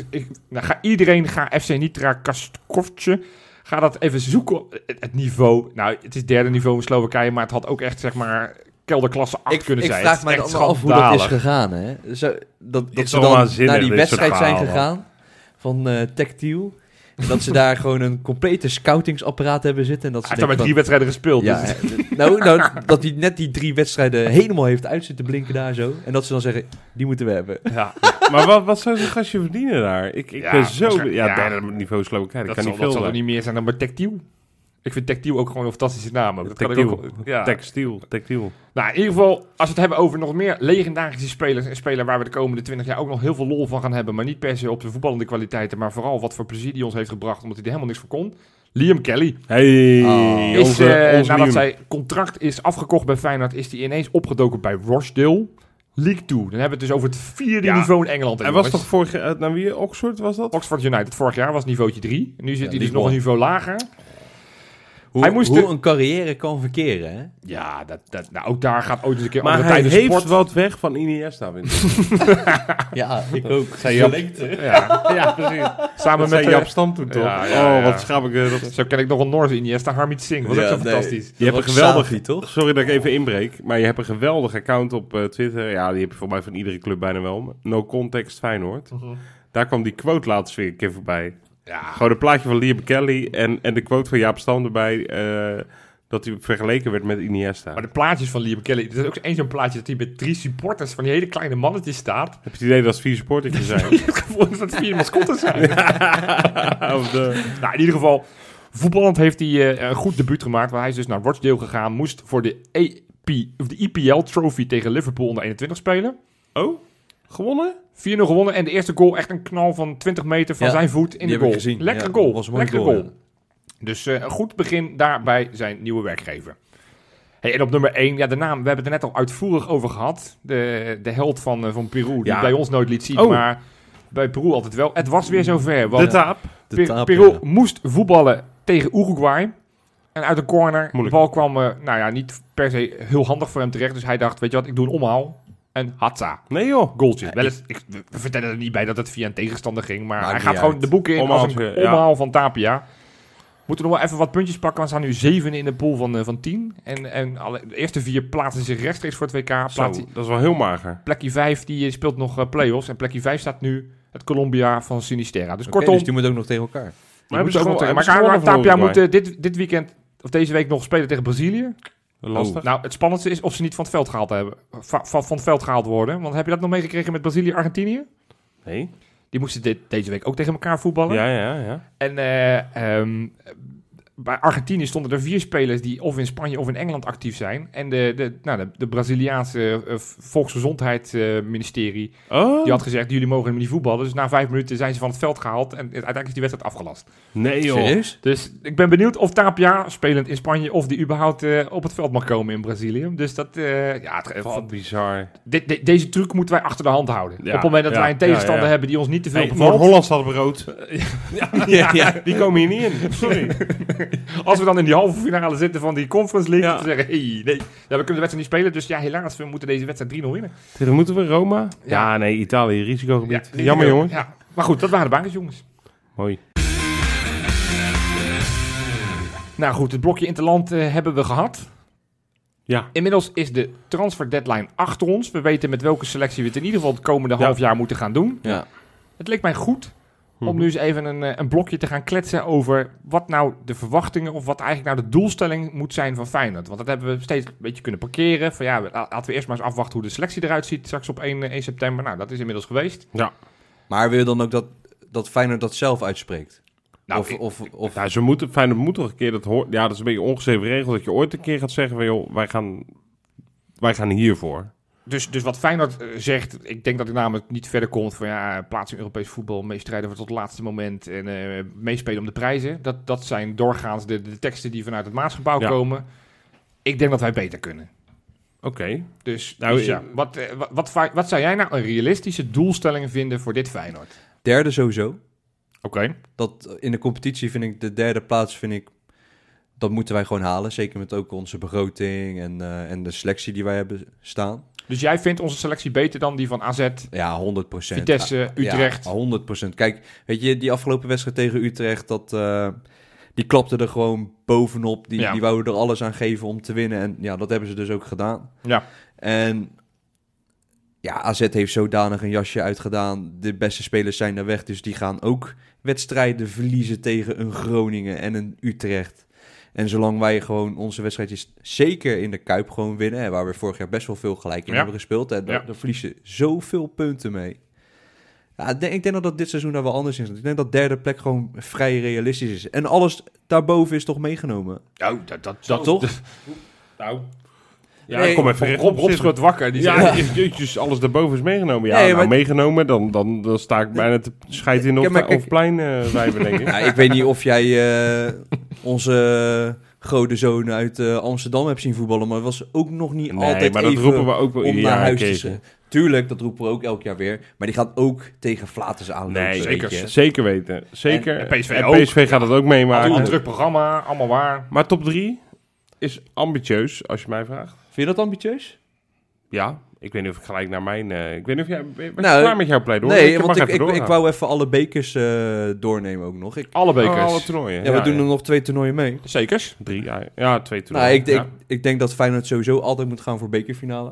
iedereen ga FC Nitra Kaskofje. Ga dat even zoeken. Het niveau. Nou, het is derde niveau in Slowakije. Maar het had ook echt, zeg maar, kelderklasse 8 kunnen
Ik
zijn.
vraag
Het
mij
is
dan
echt
af hoe dat is
schandalig.
gegaan, hè? Dat
is
ze
wel
dan
waanzinnig,
naar die
dit soort
wedstrijd zijn
verhalen.
gegaan van Tactiel. En dat ze daar gewoon een complete scoutingsapparaat hebben zitten. En dat ze
Hij heeft maar 3
denken
wedstrijden gespeeld.
van,
Dus.
nou, dat hij net die 3 wedstrijden helemaal heeft uit zitten blinken daar zo. En dat ze dan zeggen, die moeten we hebben.
Ja,
Maar wat zou zo'n gastje verdienen daar? Ik
Ja,
ben zo...
waarschijnlijk-
Ja,
ja.
derde niveau Slowakije. Dat
dat
kan niet
zal
veel
er
zijn.
niet meer zijn dan bij Tactiel. Ik vind Tactiel ook gewoon een fantastische naam. Dat kan ik ook, ja.
Tactiel.
Nou, in ieder geval, als we het hebben over nog meer legendarische spelers, een speler waar we de komende 20 jaar ook nog heel veel lol van gaan hebben, maar niet per se op zijn voetballende kwaliteiten, maar vooral wat voor plezier die ons heeft gebracht, omdat hij er helemaal niks voor kon. Liam Kelly.
Hey,
Oh.
Is, nadat
Liam.
zijn contract is afgekocht bij Feyenoord, is hij ineens opgedoken bij Rochdale. League 2. Dan hebben we het dus over het 4e
Ja.
niveau in Engeland.
Hij was toch vorig jaar... Naar wie? Oxford was dat?
Oxford United vorig jaar was niveautje 3. En nu zit hij dus
die is
nog een
mooi.
niveau lager.
Hoe
moest
hoe
de-
een carrière kan verkeren, hè?
Ja, nou, ook daar gaat ooit eens een keer
Maar
andere
hij
tijden
heeft
sport.
wat weg van Iniesta, vind ik.
Ja, ik ook.
Zei Jap,
Ja, precies. Samen
dat
met
zei Jap Stam toen, toch?
Ja,
wat schaam ik... dat...
Zo ken ik nog een Noorse Iniesta, Harmit Singh. Was ook
Ja,
zo
nee.
fantastisch.
Je hebt
Dat
een
was
geweldig...
Safi, toch?
Sorry dat ik even inbreek, maar je hebt een geweldig account op Twitter. Ja, die heb je voor mij van iedere club bijna wel. No Context Feyenoord. Daar kwam die quote laatst weer een keer voorbij.
Ja,
Gewoon een plaatje van Liam Kelly en de quote van Jaap Stam erbij... dat hij vergeleken werd met Iniesta.
maar de plaatjes van Liam Kelly. Er is ook één zo'n plaatje dat hij met 3 supporters van die hele kleine mannetjes staat.
Heb je het idee dat het 4 supporters zijn?
Je hebt het gevoel dat het 4 mascottes zijn.
Of de...
Nou, in ieder geval, voetballend heeft hij een goed debuut gemaakt. Want hij is dus naar Rochdale gegaan. Moest voor de EPL Trophy tegen Liverpool onder 21 spelen.
Oh? Gewonnen?
4-0 gewonnen. En de eerste goal echt een knal van 20 meter van
Ja,
zijn voet in
die
de
heb
goal.
ik gezien.
Lekker
Ja,
goal.
was een mooie
Lekker
goal,
goal. Dus een goed begin daar bij zijn nieuwe werkgever. Hey, en op nummer 1, ja, de naam, we hebben het er net al uitvoerig over gehad. De held van Peru, die
Ja.
bij ons nooit liet zien,
Oh.
maar bij Peru altijd wel. Het was weer zover,
De
want
taap.
De taap,
Peru
ja.
moest voetballen tegen Uruguay. En uit een corner, de
Moeilijk.
bal kwam niet per se heel handig voor hem terecht. Dus hij dacht, weet je wat, ik doe een omhaal. En hatsa,
Nee joh.
goaltje.
Ja,
Wel eens, we vertellen er niet bij dat het via een tegenstander ging, maar
Maakt
hij
niet
gaat gewoon
uit.
de boeken in als
Omhaaltje,
een
ja.
omhaal van Tapia. Moeten nog wel even wat puntjes pakken, want we staan nu 7 in de pool van 10. En de eerste 4 plaatsen zich rechtstreeks voor het WK.
Zo,
Plaats,
dat is wel heel mager.
plekje 5 die speelt nog play-offs. En plekje 5 staat nu het Colombia van Sinisterra. Dus
Oké,
kortom,
dus die moet ook nog tegen elkaar.
die
Maar
moeten ook nog tegen.
hebben ze
Maar
gewonnen van
Tapia
Uruguay?
moet dit weekend, of deze week nog spelen tegen Brazilië.
Lastig.
Nou, het spannendste is of ze niet van het veld gehaald hebben. Van het veld gehaald worden. Want heb je dat nog meegekregen met Brazilië-Argentinië?
Nee?
Die moesten deze week ook tegen elkaar voetballen.
Ja.
En bij Argentinië stonden er 4 spelers die of in Spanje of in Engeland actief zijn. En de Braziliaanse volksgezondheidsministerie die had gezegd, jullie mogen niet voetballen. Dus na 5 minuten zijn ze van het veld gehaald en uiteindelijk is die wedstrijd afgelast.
Nee joh.
Serieus?
Dus ik ben benieuwd of Tapia, spelend in Spanje, of die überhaupt op het veld mag komen in Brazilië. Dus dat,
Wat bizar.
deze truc moeten wij achter de hand houden.
Ja,
Op het moment dat
ja,
wij een tegenstander
ja.
hebben die ons niet te veel
Hey,
bevalt.
Noord-Holland staat op rood.
Ja.
Die komen hier niet in. Sorry.
Als we dan in die halve finale zitten van die Conference League,
Ja.
te zeggen, nee, we kunnen de wedstrijd niet spelen. Dus ja, helaas, we moeten deze wedstrijd 3-0 winnen.
Tegen moeten we Roma?
Ja.
Ja, nee, Italië, risicogebied.
Ja,
Jammer jongens.
Ja. Maar goed, dat waren de bankers, jongens.
Mooi.
Nou goed, het blokje Interland hebben we gehad.
Ja.
Inmiddels is de transfer deadline achter ons. We weten met welke selectie we het in ieder geval het komende half jaar moeten gaan doen.
Ja.
Het leek mij goed om nu eens even een blokje te gaan kletsen over wat nou de verwachtingen of wat eigenlijk nou de doelstelling moet zijn van Feyenoord. Want dat hebben we steeds een beetje kunnen parkeren. Van ja, laten we eerst maar eens afwachten hoe de selectie eruit ziet straks op 1 september. Nou, dat is inmiddels geweest.
Ja.
Maar wil je dan ook dat Feyenoord dat zelf uitspreekt?
Nou,
Of
Nou, Feyenoord moet toch een keer dat hoort. Ja, dat is een beetje een ongeschreven regel dat je ooit een keer gaat zeggen van joh, wij gaan hiervoor.
Dus wat Feyenoord zegt, ik denk dat ik namelijk niet verder komt van ja, plaats in Europees voetbal, meestrijden voor tot het laatste moment en meespelen om de prijzen. Dat zijn doorgaans de teksten die vanuit het Maasgebouw komen. Ik denk dat wij beter kunnen.
Oké.
Dus
Nou,
ja, wat zou jij nou een realistische doelstelling vinden voor dit Feyenoord?
derde sowieso.
Oké.
Dat in de competitie vind ik de derde plaats, dat moeten wij gewoon halen. Zeker met ook onze begroting en de selectie die wij hebben staan.
Dus jij vindt onze selectie beter dan die van AZ,
Ja, 100%.
Vitesse, Utrecht?
Ja, 100%. Kijk, weet je, die afgelopen wedstrijd tegen Utrecht, die klapte er gewoon bovenop. Die wouden er alles aan geven om te winnen. En ja, dat hebben ze dus ook gedaan.
Ja.
En ja, AZ heeft zodanig een jasje uitgedaan. De beste spelers zijn er weg, dus die gaan ook wedstrijden verliezen tegen een Groningen en een Utrecht. En zolang wij gewoon onze wedstrijdjes zeker in de Kuip gewoon winnen, hè, waar we vorig jaar best wel veel gelijk in hebben gespeeld, en daar verliezen zoveel punten mee. Ja, ik denk dat dit seizoen daar wel anders is. Ik denk dat derde plek gewoon vrij realistisch is. En alles daarboven is toch meegenomen?
Nou, dat
toch?
Nou. Ja,
Nee,
kom even rechtop
Rob
zitten.
schudt wakker. Die
Ja,
zegt,
jeetjes, alles daarboven is meegenomen. Ja,
Nee,
nou,
maar-
meegenomen, dan sta ik bijna te scheiden in
Ja, maar kijk-
of plein wijven, denk ik.
Ja, ik weet niet of jij onze grote zoon uit Amsterdam hebt zien voetballen, maar het was ook nog niet
Nee,
altijd
maar dat
even
roepen we ook wel
om
ieder
naar
jaar
huis
een
te
keertje.
zetten. Tuurlijk, dat roepen we ook elk jaar weer. Maar die gaat ook tegen Flaters aanlopen.
Nee,
zeker.
weet je.
Zeker weten. Zeker.
En PSV
En
ook.
PSV gaat het ook meemaken.
een druk programma, allemaal waar.
Maar top 3 is ambitieus, als je mij vraagt.
Vind je dat ambitieus?
Ja, ik weet niet of ik gelijk naar mijn... ik weet niet of jij... Was je
Nou,
klaar met jouw pleidooi?
Nee,
mag
want
even
ik
doorgaan.
wou even alle bekers doornemen ook nog.
Alle bekers.
alle toernooien.
Ja, we doen er nog 2 toernooien mee.
Zekers.
3, ja, 2
Nou,
toernooien.
ik denk dat Feyenoord sowieso altijd moet gaan voor bekerfinale.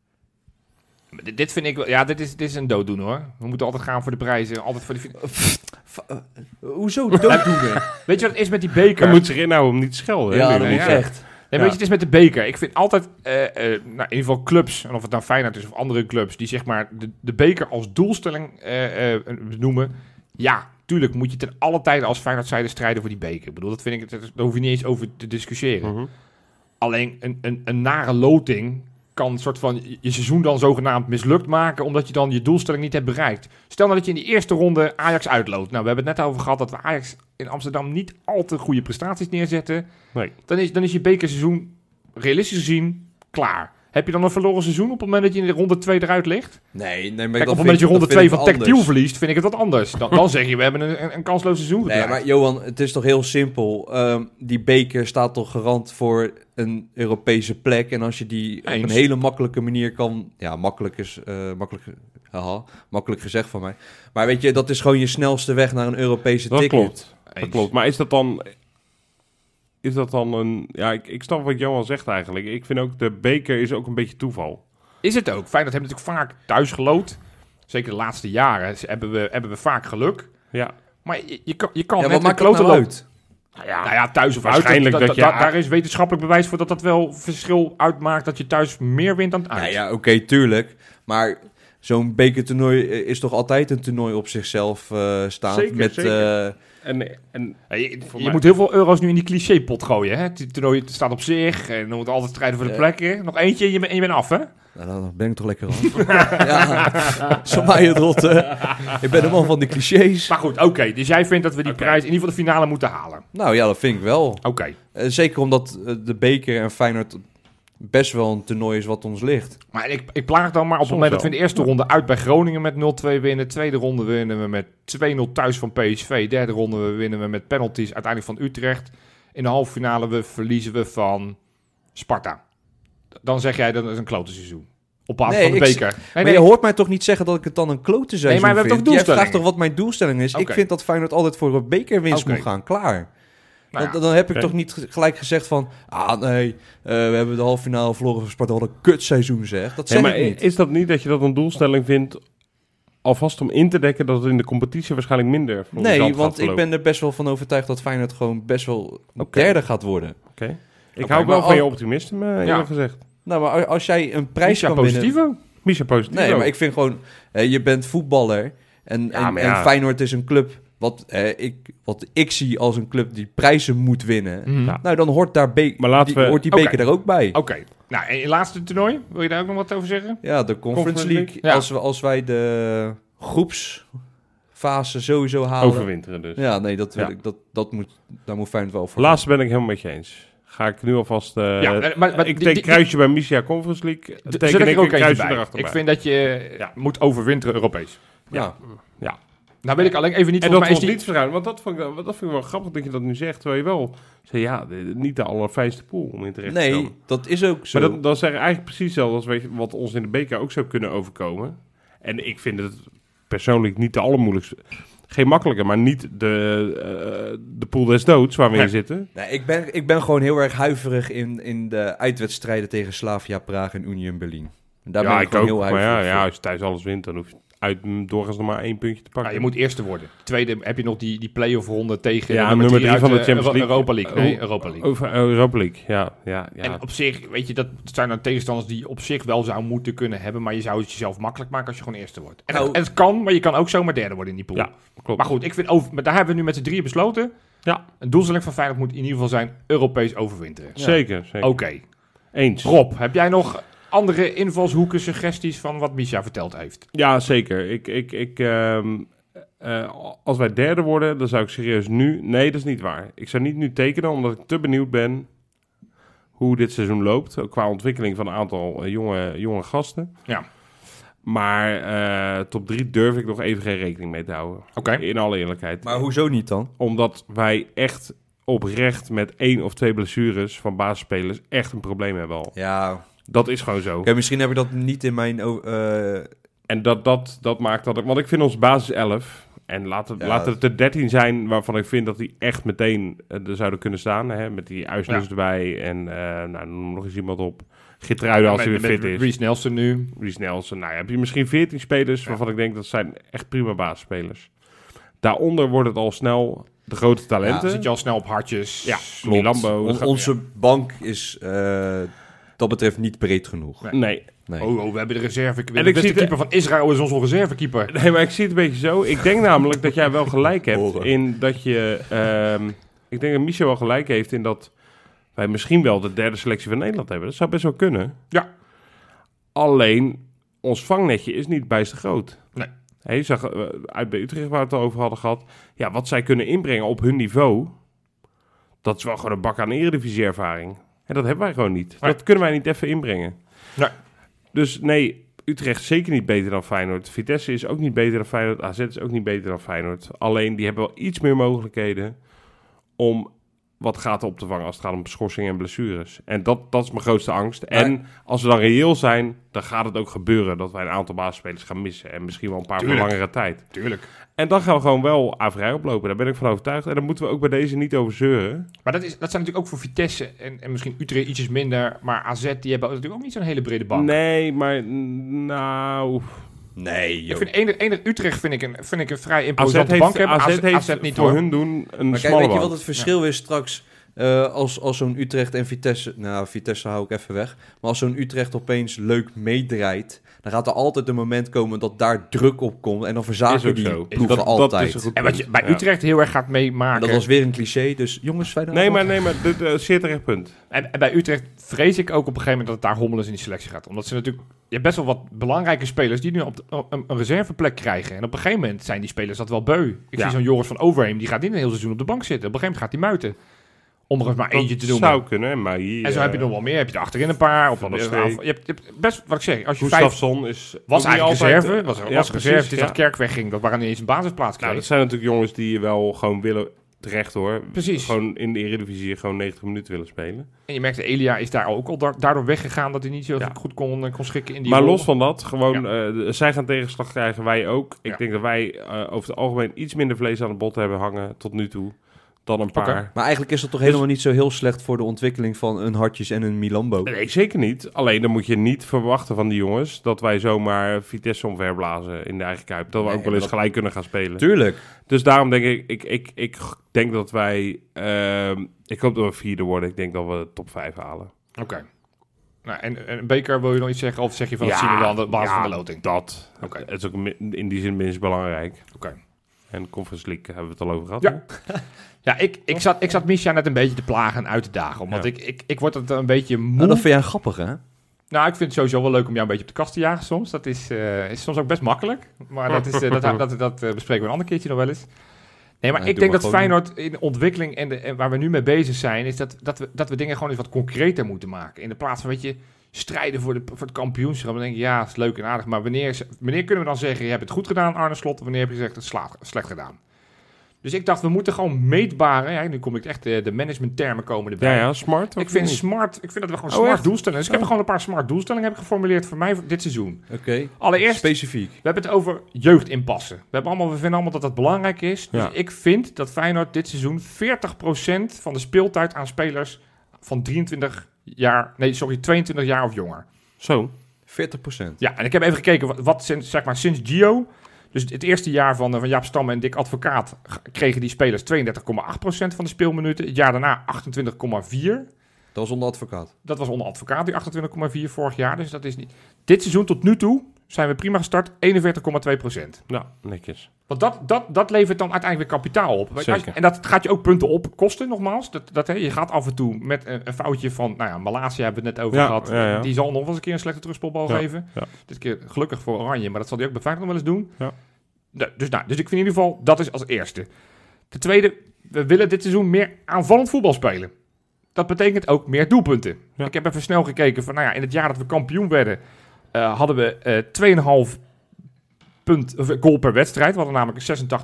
Dit vind ik wel... Ja, dit is een dooddoen hoor. We moeten altijd gaan voor de prijzen. Altijd voor de...
Hoezo dooddoener?
Weet je wat het is met die
Je
beker?
moet zich inhouden om niet te schelden.
Ja,
hè,
dat
nu.
moet
ja.
echt.
Nee, weet je, het is met de beker. Ik vind altijd, in ieder geval clubs, en of het nou Feyenoord is of andere clubs, die zeg maar de beker als doelstelling noemen. Ja, tuurlijk moet je ten alle tijden als Feyenoord-zijde strijden voor die beker. Ik bedoel, dat vind ik, daar hoef je niet eens over te discussiëren.
Mhm.
Alleen een nare loting kan een soort van je seizoen dan zogenaamd mislukt maken, omdat je dan je doelstelling niet hebt bereikt. Stel nou dat je in die eerste ronde Ajax uitloopt. Nou, we hebben het net over gehad dat we Ajax in Amsterdam niet al te goede prestaties neerzetten.
Nee.
Dan is je bekerseizoen realistisch gezien klaar. Heb je dan een verloren seizoen op het moment dat je in de ronde 2 eruit ligt?
Nee, maar
Kijk, op
dat
het moment
vind
dat je ronde
dat
2
vind
van
ik
Tactiel
anders.
verliest, vind ik het wat anders. Dan zeg je, we hebben een kansloos seizoen
Nee,
gedraaid.
maar Johan, het is toch heel simpel. Die beker staat toch garant voor een Europese plek. En als je die op
Eens.
een hele makkelijke manier kan... Ja, makkelijk gezegd van mij. Maar weet je, dat is gewoon je snelste weg naar een Europese
Dat
ticket.
klopt. Dat klopt. Maar is dat dan een... Ja, ik snap wat Johan zegt eigenlijk. Ik vind ook, de beker is ook een beetje toeval.
Is het ook. Feyenoord hebben natuurlijk vaak thuis gelood. Zeker de laatste jaren hebben we vaak geluk.
Ja.
Maar je kan
Ja,
net
wat
een
maakt het nou
klote loop.
uit?
Nou ja, thuis of
Waarschijnlijk
uit.
dat je-
Daar is wetenschappelijk bewijs voor dat wel verschil uitmaakt. Dat je thuis meer wint dan uit.
Ja, oké, tuurlijk. Maar zo'n bekertoernooi is toch altijd een toernooi op zichzelf staan.
Zeker, zeker.
Je moet heel veel euro's nu in die cliché-pot gooien. Hè? Het toernooi staat op zich en dan moet altijd strijden voor de plekken. Nog eentje en je bent af, hè?
Nou, dan ben ik toch lekker af. Ja, zo mij het rotte. Ik ben een man van de clichés.
Maar goed, oké. Dus jij vindt dat we die prijs in ieder geval de finale moeten halen?
Nou ja, dat vind ik wel.
Oké.
Zeker omdat de beker en Feyenoord best wel een toernooi is wat ons ligt.
Maar ik plaag dan maar op het moment dat we in de eerste ronde uit bij Groningen met 0-2 winnen. Tweede ronde winnen we met 2-0 thuis van PSV. Derde ronde winnen we met penalties uiteindelijk van Utrecht. In de halve finale verliezen we van Sparta. Dan zeg jij dat is een klote seizoen. Op basis van de beker.
Maar je hoort mij toch niet zeggen dat ik het dan een klote seizoen
Nee, maar we hebben
vind?
toch
Jij
doelstellingen?
vraagt toch wat mijn doelstelling is?
Oké.
Ik vind dat Feyenoord altijd voor een bekerwinst moet gaan. Klaar.
Nou ja.
Dan heb ik toch niet gelijk gezegd van... we hebben de halve finale verloren van Sparta. Wat een kutseizoen zeg. Dat zeg
maar
ik niet.
is dat niet dat je dat een doelstelling vindt... alvast om in te dekken dat het in de competitie waarschijnlijk minder...
Nee, want ik ben er best wel van overtuigd dat Feyenoord gewoon best wel derde gaat worden.
Oké. Ik hou wel van je optimisme, eerlijk gezegd.
Nou, maar als jij een prijs kan winnen...
Misha positivo.
Nee, maar ik vind gewoon... je bent voetballer en Feyenoord is een club... Wat ik zie als een club die prijzen moet winnen...
Mm-hmm.
Nou, dan hoort, hoort die beker er ook bij.
Oké. Nou, en je laatste toernooi? Wil je daar ook nog wat over zeggen?
Ja, de Conference League.
Ja.
Als wij de groepsfase sowieso halen...
Overwinteren dus.
Ja, nee, daar moet Feyenoord wel voor.
Laatste ben ik helemaal met je eens. Ga ik nu alvast...
maar
ik teken kruisje bij Misha Conference League.
Teken ik ook een kruisje
bij.
erachter. Ik vind dat je moet overwinteren Europees.
Ja.
Nou wil ik alleen even niet...
En dat ons niet verruimen, want dat vind ik wel grappig dat je dat nu zegt. Terwijl je wel zei, niet de allerfijnste pool om in terecht te komen.
Nee, dat is ook zo.
Maar dat zeggen eigenlijk precies hetzelfde als wat ons in de beker ook zou kunnen overkomen. En ik vind het persoonlijk niet de allermoeilijkste. Geen makkelijke, maar niet de pool des doods waar we in zitten.
Nee, ik ben gewoon heel erg huiverig in de uitwedstrijden tegen Slavia Praag en Union Berlin. En daar ben ik gewoon heel huiverig
maar
voor.
als je thuis alles wint, dan hoef je doorgaans nog maar 1 puntje te pakken.
Ja, je moet eerste worden. Tweede heb je nog die play-off ronde tegen
nummer 3 van de Champions League.
Europa League. Nee, Europa League.
Over Europa League, ja.
En op zich, weet je, dat zijn dan tegenstanders die op zich wel zou moeten kunnen hebben, maar je zou het jezelf makkelijk maken als je gewoon eerste wordt. En het kan, maar je kan ook zomaar derde worden in die pool.
Ja, klopt.
Maar goed, ik vind maar daar hebben we nu met z'n drieën besloten. Ja. Een doelstelling van Feyenoord moet in ieder geval zijn Europees overwinteren.
Ja. Zeker.
Oké.
Eens.
Rob, heb jij nog andere invalshoeken, suggesties van wat Misha verteld heeft?
Ja, zeker. Als wij derde worden, dan zou ik serieus nu... Nee, dat is niet waar. Ik zou niet nu tekenen, omdat ik te benieuwd ben hoe dit seizoen loopt. Ook qua ontwikkeling van een aantal jonge gasten.
Ja.
Maar top 3 durf ik nog even geen rekening mee te houden.
Oké.
In alle eerlijkheid.
Maar hoezo niet dan?
Omdat wij echt oprecht met 1 of 2 blessures van basisspelers echt een probleem hebben al.
Ja.
Dat is gewoon zo.
Oké, misschien heb ik dat niet in mijn...
En dat maakt dat... Want ik vind ons basis 11... En laten het er 13 zijn waarvan ik vind dat die echt meteen er zouden kunnen staan. Hè? Met die Uisnes erbij. En noem nog eens iemand op. Geertruiden als hij weer fit is.
Reece Nelson nu.
Reece Nelson. Nou, heb je misschien 14 spelers waarvan ik denk dat zijn echt prima basisspelers. Daaronder wordt het al snel de grote talenten.
Dan zit je al snel op hartjes.
Ja, Milambo.
Onze bank is dat betreft niet breed genoeg.
Nee.
Oh, we hebben de reservekeeper. De beste keeper van Israël is onze reservekeeper.
Nee, maar ik zie het een beetje zo. Ik denk namelijk dat jij wel gelijk hebt in dat je... ik denk dat Michel wel gelijk heeft in dat wij misschien wel de derde selectie van Nederland hebben. Dat zou best wel kunnen.
Ja.
Alleen, ons vangnetje is niet bijster groot.
Nee.
Je zag uit bij Utrecht waar we het al over hadden gehad. Ja, wat zij kunnen inbrengen op hun niveau, dat is wel gewoon een bak aan eredivisie-ervaring. En dat hebben wij gewoon niet. Nee. Dat kunnen wij niet even inbrengen.
Nee.
Dus nee, Utrecht is zeker niet beter dan Feyenoord. Vitesse is ook niet beter dan Feyenoord. AZ is ook niet beter dan Feyenoord. Alleen, die hebben wel iets meer mogelijkheden om wat gaten op te vangen als het gaat om schorsingen en blessures. En dat is mijn grootste angst. Maar en als we dan reëel zijn, dan gaat het ook gebeuren dat wij een aantal basisspelers gaan missen. En misschien wel een paar voor langere tijd.
Tuurlijk.
En dan gaan we gewoon wel averij oplopen. Daar ben ik van overtuigd. En dan moeten we ook bij deze niet over zeuren.
Maar dat zijn natuurlijk ook voor Vitesse en misschien Utrecht ietsjes minder. Maar AZ, die hebben natuurlijk ook niet zo'n hele brede bank.
Nee, maar nou...
Nee, joh.
Ik vind Utrecht vind ik een vrij imposante bank hebben.
AZ heeft
niet
voor hun doen een
maar
smalle
kijk, weet je
bank.
wat het verschil is straks? Als zo'n Utrecht en Vitesse... Nou, Vitesse hou ik even weg. Maar als zo'n Utrecht opeens leuk meedraait... dan gaat er altijd een moment komen dat daar druk op komt. En dan verzaken die ploegen altijd.
Dat is
En wat je bij Utrecht heel erg gaat meemaken...
Dat was weer een cliché, dus jongens...
Nee, maar dit is zeer terecht punt.
En bij Utrecht vrees ik ook op een gegeven moment dat het daar hommeles in die selectie gaat. Omdat ze natuurlijk... Je hebt best wel wat belangrijke spelers die nu op een reserveplek krijgen. En op een gegeven moment zijn die spelers dat wel beu. Ik zie zo'n Joris van Overheem, die gaat niet een heel seizoen op de bank zitten. Op een gegeven moment gaat hij muiten. Om er eens maar eentje te doen.
Zou kunnen, maar hier...
En zo heb je nog wel meer. Heb je er achterin een paar. Of je hebt best, wat ik zeg, als je
Gustafsson
was eigenlijk reserve. Was reserve.
Precies,
Het is dat Kerkweg ging. Dat waren niet eens een basisplaats kreeg.
Nou, dat zijn natuurlijk jongens die wel gewoon willen... Terecht hoor.
Precies.
Gewoon in de Eredivisie gewoon 90 minuten willen spelen.
En je merkte, Elia is daar ook al daardoor weggegaan dat hij niet zo goed kon schikken in die
Maar
rol.
los van dat, gewoon zij gaan tegenslag krijgen, wij ook. Ik denk dat wij over het algemeen iets minder vlees aan de bot hebben hangen tot nu toe dan een paar.
Okay. Maar eigenlijk is dat toch helemaal niet zo heel slecht voor de ontwikkeling van een Hartjes en een Milambo?
Nee, zeker niet. Alleen dan moet je niet verwachten van die jongens dat wij zomaar Vitesse omverblazen in de eigen Kuip. Dat we ook wel eens gelijk kunnen gaan spelen.
Tuurlijk.
Dus daarom denk ik denk dat wij, ik hoop dat we vierde worden. Ik denk dat we de top 5 halen.
Oké. Nou, en Beker, wil je nog iets zeggen? Of zeg je van, dat zien we wel aan de basis van de loting?
Dat.
Oké.
Het is ook in die zin minst belangrijk.
Oké.
En Conference League hebben we het al over gehad.
Ja. Ja, ik zat Misha net een beetje te plagen en uit te dagen. Omdat ik word het een beetje moe.
Nou, dat vind jij grappig, hè?
Nou, ik vind het sowieso wel leuk om jou een beetje op de kast te jagen soms. Dat is soms ook best makkelijk. Maar dat bespreken we een ander keertje nog wel eens. Nee, maar ik denk dat Feyenoord in de ontwikkeling en waar we nu mee bezig zijn... is dat we dingen gewoon eens wat concreter moeten maken. In de plaats van, weet je, strijden voor het kampioenschap. Dan denk je, ja, het is leuk en aardig. Maar wanneer kunnen we dan zeggen, je hebt het goed gedaan, Arne Slot? Of wanneer heb je gezegd, het is slecht gedaan? Dus ik dacht, we moeten gewoon meetbare... Ja, nu kom ik echt de managementtermen komen erbij.
Ja, smart.
Ik vind dat we gewoon smart doelstellingen... Dus ik heb gewoon een paar smart doelstellingen geformuleerd voor mij voor dit seizoen.
Oké.
Allereerst,
specifiek. We
hebben het over jeugd inpassen. We vinden allemaal dat dat belangrijk is. Dus ik vind dat Feyenoord dit seizoen 40% van de speeltijd aan spelers van 22 jaar of jonger.
Zo.
40%.
Ja, en ik heb even gekeken wat sinds Gio... Dus het eerste jaar van Jaap Stam en Dick Advocaat kregen die spelers 32,8% van de speelminuten. Het jaar daarna 28,4%.
Dat was onder Advocaat.
Dat was onder Advocaat, die 28,4% vorig jaar. Dus dat is niet... Dit seizoen tot nu toe zijn we prima gestart, 41,2%.
Nou, netjes.
Want dat levert dan uiteindelijk weer kapitaal op.
Zeker.
En dat gaat je ook punten op kosten, nogmaals. Je gaat af en toe met een foutje van... Nou ja, Malasia hebben we het net over gehad. Ja. Die zal nog wel eens een keer een slechte terugspelbal geven. Ja. Dit keer gelukkig voor Oranje, maar dat zal hij ook bij Feyenoord nog wel eens doen. Ja. Dus ik vind in ieder geval, dat is als eerste. Ten tweede, we willen dit seizoen meer aanvallend voetbal spelen. Dat betekent ook meer doelpunten. Ja. Ik heb even snel gekeken van, in het jaar dat we kampioen werden... hadden we 2,5 goal per wedstrijd. We hadden namelijk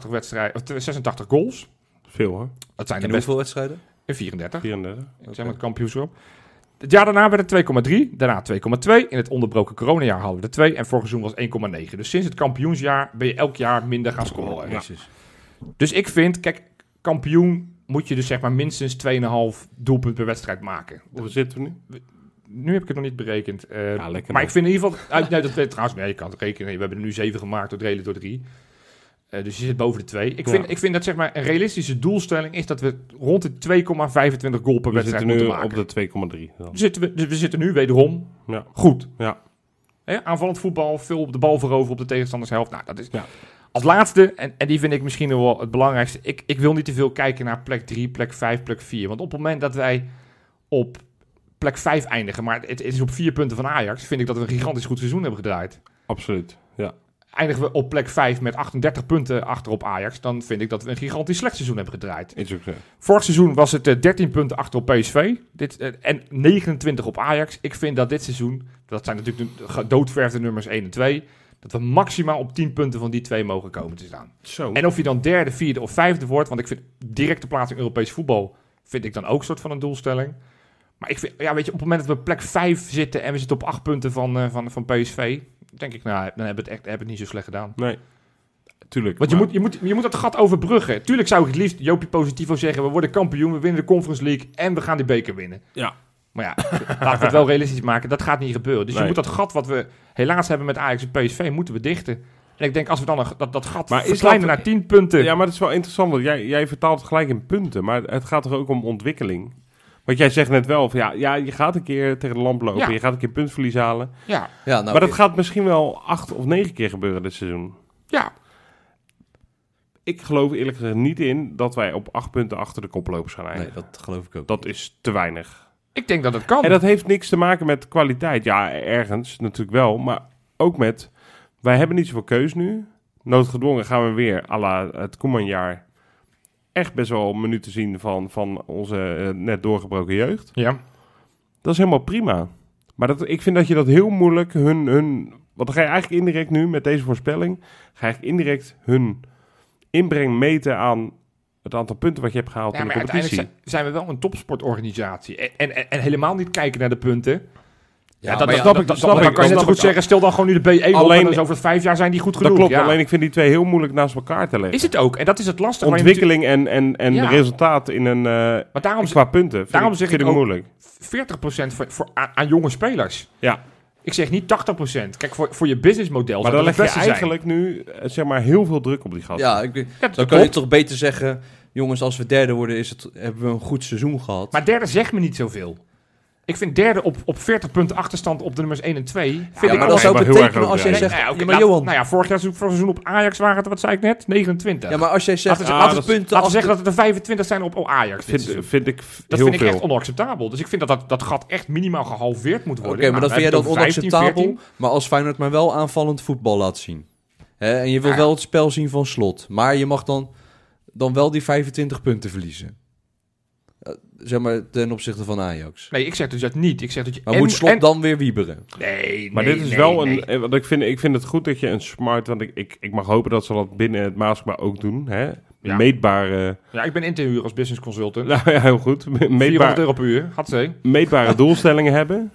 86 goals.
Veel hoor.
Dat zijn
hoeveel wedstrijden?
34.
34.
Ik zeg maar het kampioenschap. Het jaar daarna werd het 2,3. Daarna 2,2. In het onderbroken coronajaar hadden we 2. En vorig seizoen was 1,9. Dus sinds het kampioensjaar ben je elk jaar minder gaan scoren. Ja. Dus ik vind, kijk, kampioen moet je dus zeg maar minstens 2,5 doelpunt per wedstrijd maken.
Hoe zitten we nu?
Nu heb ik het nog niet berekend.
Lekker
maar ik vind in ieder geval... je kan het rekenen. We hebben er nu 7 gemaakt door delen door 3. Dus je zit boven de 2. Ik vind dat zeg maar een realistische doelstelling is dat we rond de 2,25 goal per wedstrijd moeten maken.
We zitten nu op de 2,3.
We zitten nu wederom goed.
Ja.
Aanvallend voetbal, veel op de bal veroveren op de tegenstanders helft. Nou, dat is... Ja. Als laatste, en die vind ik misschien nog wel het belangrijkste... Ik wil niet te veel kijken naar plek 3, plek 5, plek 4. Want op het moment dat wij op plek 5 eindigen... maar het is op 4 punten van Ajax... vind ik dat we een gigantisch goed seizoen hebben gedraaid.
Absoluut, ja.
Eindigen we op plek 5 met 38 punten achter op Ajax... dan vind ik dat we een gigantisch slecht seizoen hebben gedraaid.
Is ook zo.
Vorig seizoen was het 13 punten achter op PSV en 29 op Ajax. Ik vind dat dit seizoen, dat zijn natuurlijk de gedoodverfde nummers 1 en 2... dat we maximaal op 10 punten van die 2 mogen komen te staan.
Zo.
En of je dan derde, vierde of vijfde wordt... want ik vind directe plaatsing Europees voetbal... vind ik dan ook een soort van een doelstelling. Maar ik vind, weet je, op het moment dat we plek 5 zitten... en we zitten op 8 punten van PSV... denk ik, dan hebben we het niet zo slecht gedaan.
Nee, tuurlijk.
Want je moet dat gat overbruggen. Tuurlijk zou ik het liefst, Joopie Positivo zeggen... we worden kampioen, we winnen de Conference League... en we gaan die beker winnen. Ja. Maar ja, laten we het wel realistisch maken. Dat gaat niet gebeuren. Dus je moet dat gat wat we helaas hebben met Ajax en PSV... moeten we dichten. En ik denk, als we dan dat gat verkleinen naar 10 punten...
Ja, maar dat is wel interessant, want jij vertaalt het gelijk in punten. Maar het gaat er ook om ontwikkeling. Want jij zegt net wel, van, ja, je gaat een keer tegen de lamp lopen.
Ja.
Je gaat een keer puntverlies halen.
Ja,
Ja, nou,
maar dat gaat misschien wel 8 of 9 keer gebeuren dit seizoen.
ja.
Ik geloof eerlijk gezegd niet in dat wij op 8 punten achter de koplopers gaan
nee,
eindigen.
dat geloof ik ook.
Dat is te weinig.
Ik denk dat het kan.
En dat heeft niks te maken met kwaliteit. Ja, ergens natuurlijk wel. Maar ook met, wij hebben niet zoveel keus nu. Noodgedwongen gaan we weer, à la het Koeman-jaar, echt best wel minuten zien van onze net doorgebroken jeugd.
Ja.
Dat is helemaal prima. Maar ik vind dat je dat heel moeilijk hun... Want dan ga je eigenlijk indirect nu, met deze voorspelling, ga je eigenlijk indirect hun inbreng meten aan het aantal punten wat je hebt gehaald
Ja,
in de
maar
competitie.
uiteindelijk zijn we wel een topsportorganisatie. En helemaal niet kijken naar de punten. Ja, dat
maar ja,
snap ik.
dat
Dan
snap
kan
ik.
je net zo
Snap
goed
ik.
zeggen, stel dan gewoon nu de B1 op
Alleen-
en dus over 5 jaar zijn die goed genoeg.
Dat klopt,
Ja.
alleen ik vind die twee heel moeilijk naast elkaar te leggen.
Is het ook. En dat is het lastige.
Ontwikkeling en
Ja.
resultaat in een
Maar daarom
qua punten
daarom
vind
zeg
ik
ik ook-
moeilijk.
40% aan jonge spelers.
Ja,
Ik zeg niet 80%. Kijk, voor je businessmodel
maar
zou
dan
dat
leg
het
je
beste
eigenlijk nu zeg maar heel veel druk op die gasten.
Ja,
zijn.
dan
Dat
kan je
klopt.
toch beter zeggen... Jongens, als we derde worden, hebben we een goed seizoen gehad.
Maar derde zegt me niet zoveel. Ik vind derde op 40 punten achterstand op de nummers 1 en 2... vind
ja,
ik
maar
al-
dat zou
maar heel
betekenen
erg
als jij
overdreven.
zegt...
Nee, oké,
ja, maar Johan...
Nou ja, vorig jaar voor seizoen op Ajax waren het, wat zei ik net? 29.
Ja, maar als jij zegt...
Laten we-
8
dat is-
punten...
Laten we
als
zeggen dat het er 25 zijn op Ajax. dit seizoen.
vind ik
Dat
heel
vind ik
veel.
echt onacceptabel. Dus ik vind dat gat echt minimaal gehalveerd moet worden.
Oké, maar
Nou,
dat vind jij
heb
dan
je het over 15,
onacceptabel.
14.
Maar als Feyenoord maar wel aanvallend voetbal laat zien. Hè? En je wil
Ja.
wel het spel zien van Slot. Maar je mag dan wel die 25 punten verliezen. Zeg maar ten opzichte van Ajax.
Nee, ik zeg dus dat niet. Ik zeg dat je
Maar moet Slot dan weer wieberen?
Nee,
Maar
nee,
dit is
nee,
wel
nee.
een... Want ik vind het goed dat je een smart... Want ik mag hopen dat ze dat binnen het basketbal ook doen. Hè?
Ja.
Meetbare...
Ja, ik ben in te huren als business consultant.
Nou ja, heel goed.
400 euro per uur.
Meetbare doelstellingen hebben.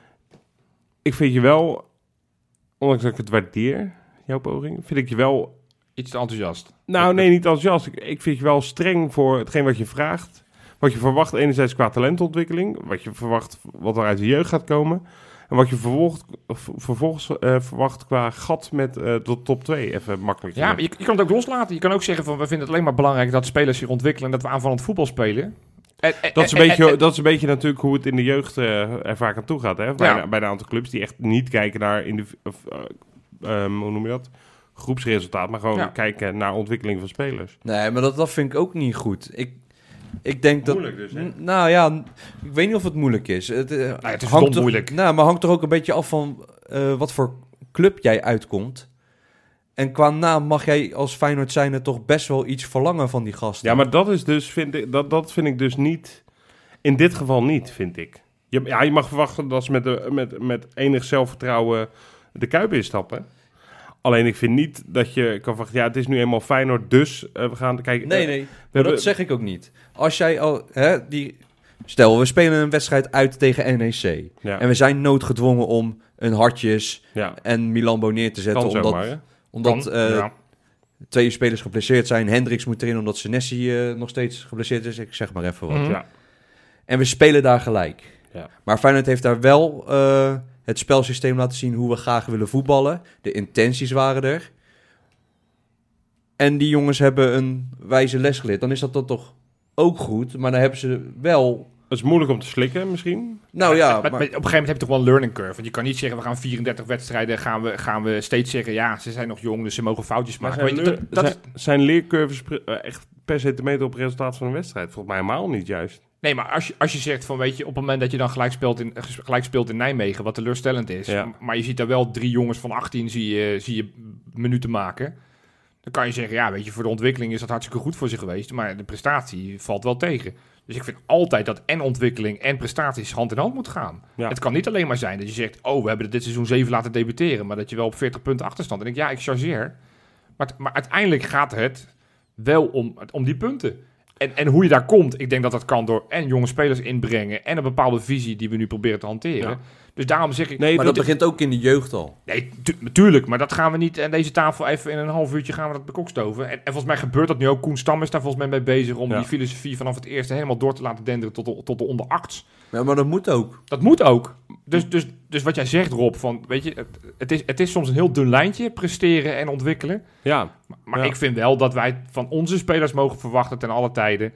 Ik vind je wel... Ondanks dat ik het waardeer, jouw poging... Vind ik je wel...
Iets te enthousiast.
Nou, nee, niet enthousiast. Ik vind je wel streng voor hetgeen wat je vraagt. Wat je verwacht enerzijds qua talentontwikkeling. Wat je verwacht wat er uit de jeugd gaat komen. En wat je vervolgens verwacht qua gat met de top 2. Even makkelijk
Ja, maar
gezegd.
je kan het ook loslaten. Je kan ook zeggen van, we vinden het alleen maar belangrijk dat spelers zich ontwikkelen en dat we aanvallend voetbal spelen.
Dat is een beetje natuurlijk hoe het in de jeugd er vaak aan toe gaat. Hè? Bij een aantal clubs die echt niet kijken naar hoe noem je dat? Groepsresultaat, maar gewoon kijken naar ontwikkeling van spelers.
Nee, maar dat vind ik ook niet goed. Ik denk dat...
Moeilijk dus, hè?
Nou ja, ik weet niet of het moeilijk is. Het
het is
hangt
verdomd
toch-
moeilijk.
Nou, maar hangt er ook een beetje af van wat voor club jij uitkomt. En qua naam mag jij als Feyenoord zijnde toch best wel iets verlangen van die gasten.
Ja, maar dat is dus, dat vind ik dus niet... In dit geval niet, vind ik. Je mag verwachten dat ze met enig zelfvertrouwen de Kuip instappen. Alleen ik vind niet dat je kan verwachten... Ja, het is nu eenmaal Feyenoord, dus we gaan kijken...
Nee,
hebben-
dat zeg ik ook niet. Als jij al... Stel, we spelen een wedstrijd uit tegen NEC.
Ja,
En we zijn noodgedwongen om een Hartjes
ja.
en Milambo neer te zetten.
Kan zomaar, hè?
Omdat
Ja.
twee spelers geblesseerd zijn. Hendricks moet erin omdat Senesi nog steeds geblesseerd is. Ik zeg maar even wat.
Mhm.
Ja.
En we spelen daar gelijk.
Ja.
Maar Feyenoord heeft daar wel het spelsysteem laten zien hoe we graag willen voetballen. De intenties waren er. En die jongens hebben een wijze les geleerd. Dan is dat dan toch ook goed. Maar dan hebben ze wel...
Het is moeilijk om te slikken, misschien.
Nou ja,
Maar op
maar...
een gegeven moment heb je toch wel een learning curve. Want je kan niet zeggen, we gaan 34 wedstrijden, gaan we steeds zeggen, ja, ze zijn nog jong, dus ze mogen foutjes
Maar
maken. Weet je, dat is,
zijn leercurves echt per se te meten op het resultaat van een wedstrijd? Volgens mij helemaal niet juist.
nee, maar als je zegt van, weet je, op het moment dat je dan gelijk speelt in Nijmegen, wat teleurstellend is,
Ja.
maar je ziet daar wel 3 jongens van 18 zie je minuten maken, dan kan je zeggen, ja, weet je, voor de ontwikkeling is dat hartstikke goed voor ze geweest, maar de prestatie valt wel tegen. Dus ik vind altijd dat en ontwikkeling en prestaties hand in hand moet gaan.
Ja.
Het kan niet alleen maar zijn dat je zegt, we hebben er dit seizoen 7 laten debuteren, maar dat je wel op 40 punten achterstand. En ik denk, ja, ik chargeer. Maar uiteindelijk gaat het wel om die punten. En hoe je daar komt, ik denk dat dat kan door en jonge spelers inbrengen en een bepaalde visie die we nu proberen te hanteren.
Ja.
Dus daarom zeg ik...
Nee,
Maar dat begint ook in de jeugd al.
Nee, natuurlijk, maar dat gaan we niet aan deze tafel even in een half uurtje gaan we dat bekokstoven. En volgens mij gebeurt dat nu ook. Koen Stam is daar volgens mij mee bezig om
Ja.
die filosofie vanaf het eerste helemaal door te laten denderen tot de onder 8's.
Ja, maar dat moet ook.
Dat moet ook. Dus wat jij zegt, Rob, van, weet je, het is soms een heel dun lijntje, presteren en ontwikkelen.
Ja,
Maar
Ja.
ik vind wel dat wij van onze spelers mogen verwachten ten alle tijden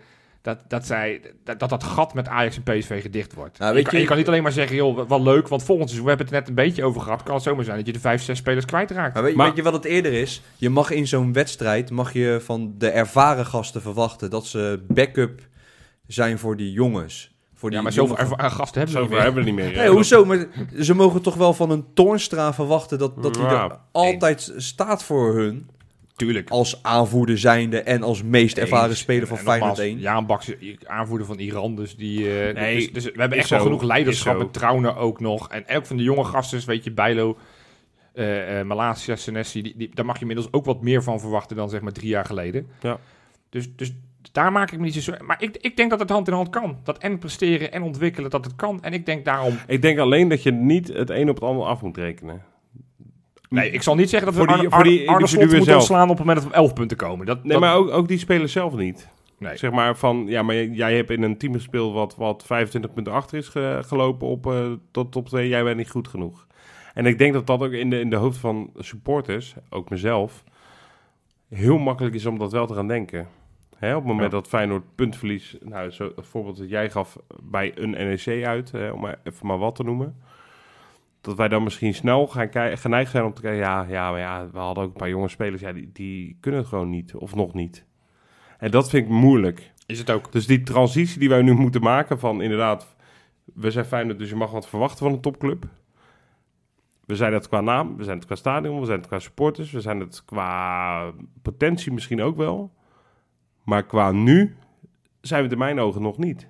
dat gat met Ajax en PSV gedicht wordt.
Nou, weet
Je kan niet alleen maar zeggen, joh, wel leuk, want volgend seizoen, we hebben het net een beetje over gehad, kan het zomaar zijn dat je de 5, 6 spelers kwijtraakt.
Maar weet je wat het eerder is? Je mag in zo'n wedstrijd van de ervaren gasten verwachten dat ze backup zijn voor die jongens.
Maar zoveel gasten hebben
Zoveel hebben we niet meer.
Nee, hoezo? Maar ze mogen toch wel van een Toornstra verwachten dat hij er altijd staat voor hun.
Tuurlijk.
Als aanvoerder zijnde en als meest ervaren speler van Feyenoord 1.
Ja, een Baks, aanvoerder van Iran, dus die...
Nee,
dus we hebben echt
zo,
wel genoeg leiderschap.
zo.
Met Trauner ook nog. En elk van de jonge gasten, weet je, Bijlo, Malasia, Senesi, daar mag je inmiddels ook wat meer van verwachten dan zeg maar 3 jaar geleden.
Ja.
Dus daar maak ik me niet zo... Maar ik denk dat het hand in hand kan. Dat en presteren en ontwikkelen, dat het kan. En ik denk daarom...
Ik denk alleen dat je niet het een op het ander af moet rekenen.
Nee, ik zal niet zeggen dat we
Voor die
Arne Slot
individuen
moeten
zelf.
ontslaan op het moment dat we op 11 punten komen.
Maar ook die spelers zelf niet.
Nee.
Zeg maar van, ja, maar jij hebt in een team gespeeld wat 25 punten achter is gelopen op tot top 2. Jij bent niet goed genoeg. En ik denk dat dat ook in de hoofd van supporters, ook mezelf, heel makkelijk is om dat wel te gaan denken. Hè, op het moment dat Feyenoord puntverlies, nou, zo, het voorbeeld dat jij gaf bij een NEC uit, om maar even maar wat te noemen. Dat wij dan misschien snel geneigd zijn om te kijken, ja, we hadden ook een paar jonge spelers, ja, die kunnen het gewoon niet, of nog niet. En dat vind ik moeilijk.
Is het ook.
Dus die transitie die wij nu moeten maken van inderdaad, we zijn Feyenoord, dus je mag wat verwachten van een topclub. We zijn het qua naam, we zijn het qua stadion, we zijn het qua supporters, we zijn het qua potentie misschien ook wel. Maar qua nu zijn we het in mijn ogen nog niet.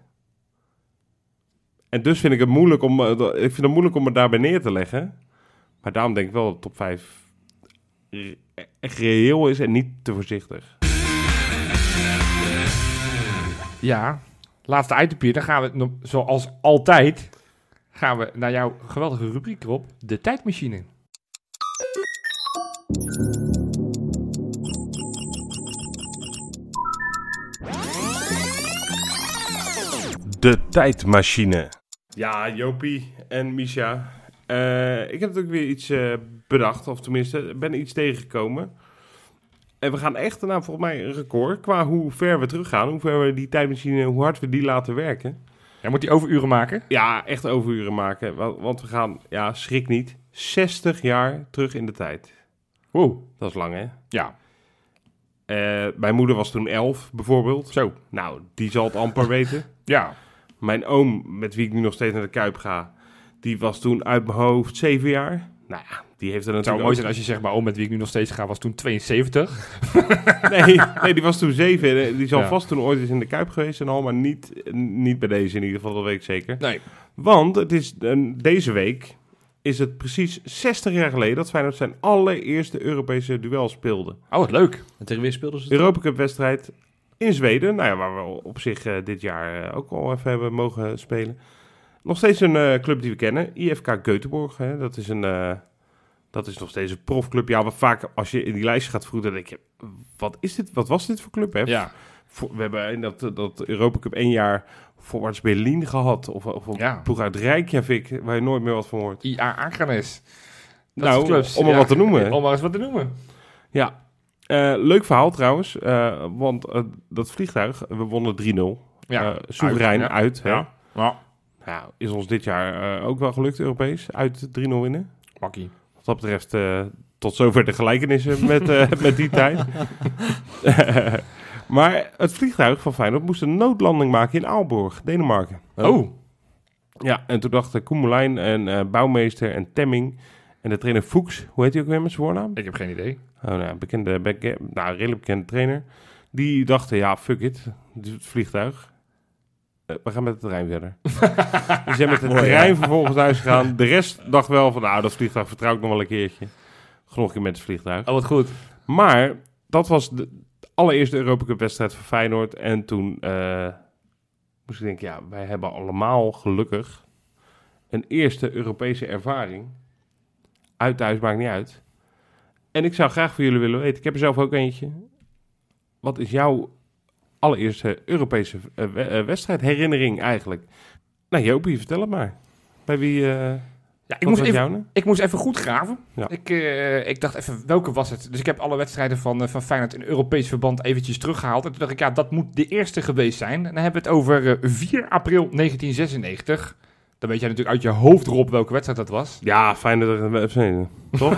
En dus vind ik het moeilijk om me daarbij neer te leggen. Maar daarom denk ik wel dat de top 5 echt reëel is en niet te voorzichtig.
Ja, laatste itempje. Dan gaan we, zoals altijd, naar jouw geweldige rubriek erop. De tijdmachine.
De tijdmachine. Ja, Jopie en Misha. Ik heb natuurlijk weer iets bedacht. Of tenminste, ben iets tegengekomen. En we gaan echt, volgens mij een record. Qua hoe ver we teruggaan. Hoe ver we die tijdmachine, hoe hard we die laten werken.
Jij moet die overuren maken?
Ja, echt overuren maken. Want we gaan, schrik niet, 60 jaar terug in de tijd.
Wow.
Dat is lang, hè?
Ja.
Mijn moeder was toen 11, bijvoorbeeld.
Zo.
Nou, die zal het amper weten.
Ja.
Mijn oom, met wie ik nu nog steeds naar de Kuip ga, die was toen uit mijn hoofd 7 jaar. Nou ja, die heeft er
Het
natuurlijk
zou mooi zijn als je zegt, maar oom met wie ik nu nog steeds ga, was toen 72.
Nee, die was toen 7. Die zal
Ja.
vast toen ooit eens in de Kuip geweest en al, maar niet bij deze in ieder geval, dat weet ik zeker.
Nee.
Want het is deze week is het precies 60 jaar geleden dat Feyenoord zijn allereerste Europese duel speelde.
Oh, wat leuk.
En tegen wie speelden ze?
Europa Cup wedstrijd in Zweden, nou ja, waar we op zich dit jaar ook al even hebben mogen spelen. Nog steeds een club die we kennen, IFK Göteborg. Hè? Dat is nog steeds een profclub. Ja, wat vaak als je in die lijst gaat vroegen, dan denk je, wat is dit? Wat was dit voor club? Hè?
Ja.
We hebben in dat Europa Cup 1 jaar Forwards Berlin gehad. Of een ploeg uit Reykjavik, waar je nooit meer wat van hoort.
IA Akranes.
Om maar wat te noemen.
Om maar eens wat te noemen.
Ja. Leuk verhaal trouwens. Want dat vliegtuig, we wonnen 3-0.
Ja.
Soeverein uit. Hè?
Ja. Ja.
Ja, is ons dit jaar ook wel gelukt, Europees, uit 3-0 winnen.
Makkie.
Wat dat betreft, tot zover de gelijkenissen met die tijd. Maar het vliegtuig van Feyenoord moest een noodlanding maken in Aalborg, Denemarken.
Oh.
Ja, en toen dachten Koemelijn en Bouwmeester en Temming en de trainer Fuchs, hoe heet hij ook weer met zijn voornaam?
Ik heb geen idee.
Oh, nou, redelijk bekende trainer. Die dachten, ja, fuck it, dit is het vliegtuig. We gaan met de trein verder. Die zijn met de trein vervolgens naar huis gegaan. De rest dacht wel van, nou, dat vliegtuig vertrouw ik nog wel een keertje. Genoeg keer met het vliegtuig.
Oh, wat goed.
Maar dat was de allereerste Europa Cup wedstrijd voor Feyenoord. En toen moest ik denken, ja, wij hebben allemaal gelukkig een eerste Europese ervaring. Uit thuis maakt niet uit. En ik zou graag voor jullie willen weten, ik heb er zelf ook eentje. Wat is jouw allereerste Europese wedstrijdherinnering eigenlijk? Nou, Jopie, vertel het maar. Bij wie...
Ja, Ja,
Wat was jouw?
ik moest even goed graven.
Ja.
Ik dacht even, welke was het? Dus ik heb alle wedstrijden van Feyenoord in Europees verband eventjes teruggehaald. En toen dacht ik, ja, dat moet de eerste geweest zijn. En dan hebben we het over 4 april 1996. Dan weet jij natuurlijk uit je hoofd, Rob, welke wedstrijd dat was.
Ja, Feyenoord FC, toch?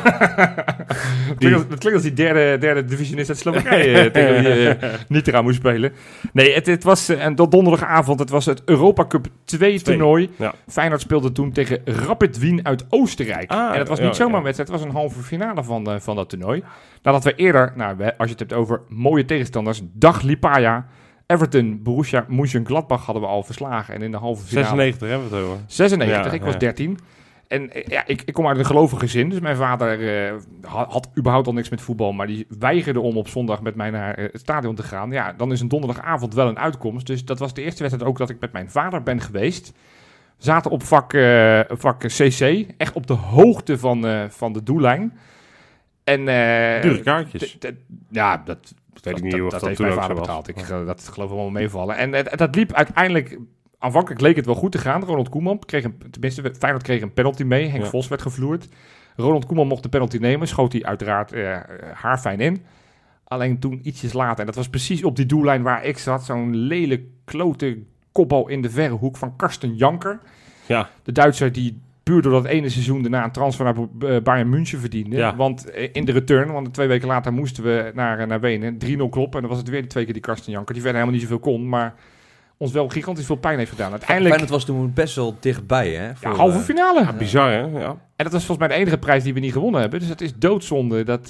Dat klinkt als die derde divisionist uit Slowakije tegen wie niet eraan moest spelen. Nee, het was donderdagavond. Het was het Europa Cup 2 toernooi.
Ja.
Feyenoord speelde toen tegen Rapid Wien uit Oostenrijk. En dat was niet zomaar
ja.
een wedstrijd. Het was een halve finale van dat toernooi. Nadat we eerder, als je het hebt over mooie tegenstanders, Dag Lipaja, Everton, Borussia Mönchengladbach hadden we al verslagen. En in de halve finale...
96 hebben we het over.
96,
Ja,
ik was
ja.
13. En ik kom uit een gelovig gezin. Dus mijn vader had überhaupt al niks met voetbal. Maar die weigerde om op zondag met mij naar het stadion te gaan. Ja, dan is een donderdagavond wel een uitkomst. Dus dat was de eerste wedstrijd ook dat ik met mijn vader ben geweest. We zaten op vak CC. Echt op de hoogte van de doellijn. En,
Dure kaartjes.
Ja, dat
weet ik niet of dat
heeft
toen
mijn
ook
vader
zo was.
betaald. Dat geloof ik wel meevallen. En dat liep uiteindelijk... Aanvankelijk leek het wel goed te gaan. Ronald Koeman Feyenoord kreeg een penalty mee. Henk Vos werd gevloerd. Ronald Koeman mocht de penalty nemen. Schoot hij uiteraard haarfijn in. Alleen toen ietsjes later, en dat was precies op die doellijn waar ik zat, zo'n lelijk klote kopbal in de verre hoek van Karsten Janker.
Ja.
De Duitser die puur door dat ene seizoen daarna een transfer naar Bayern München verdiende.
Ja.
Want in de return, want 2 weken later moesten we naar Wenen, 3-0 kloppen. En dan was het weer de 2 keer die Karsten Janker, die verder helemaal niet zoveel kon, maar ons wel gigantisch veel pijn heeft gedaan. Uiteindelijk...
Feyenoord was toen best wel dichtbij, hè?
Ja, halve finale.
Ja, bizar, hè? Ja.
En dat was volgens mij de enige prijs die we niet gewonnen hebben. Dus het is doodzonde dat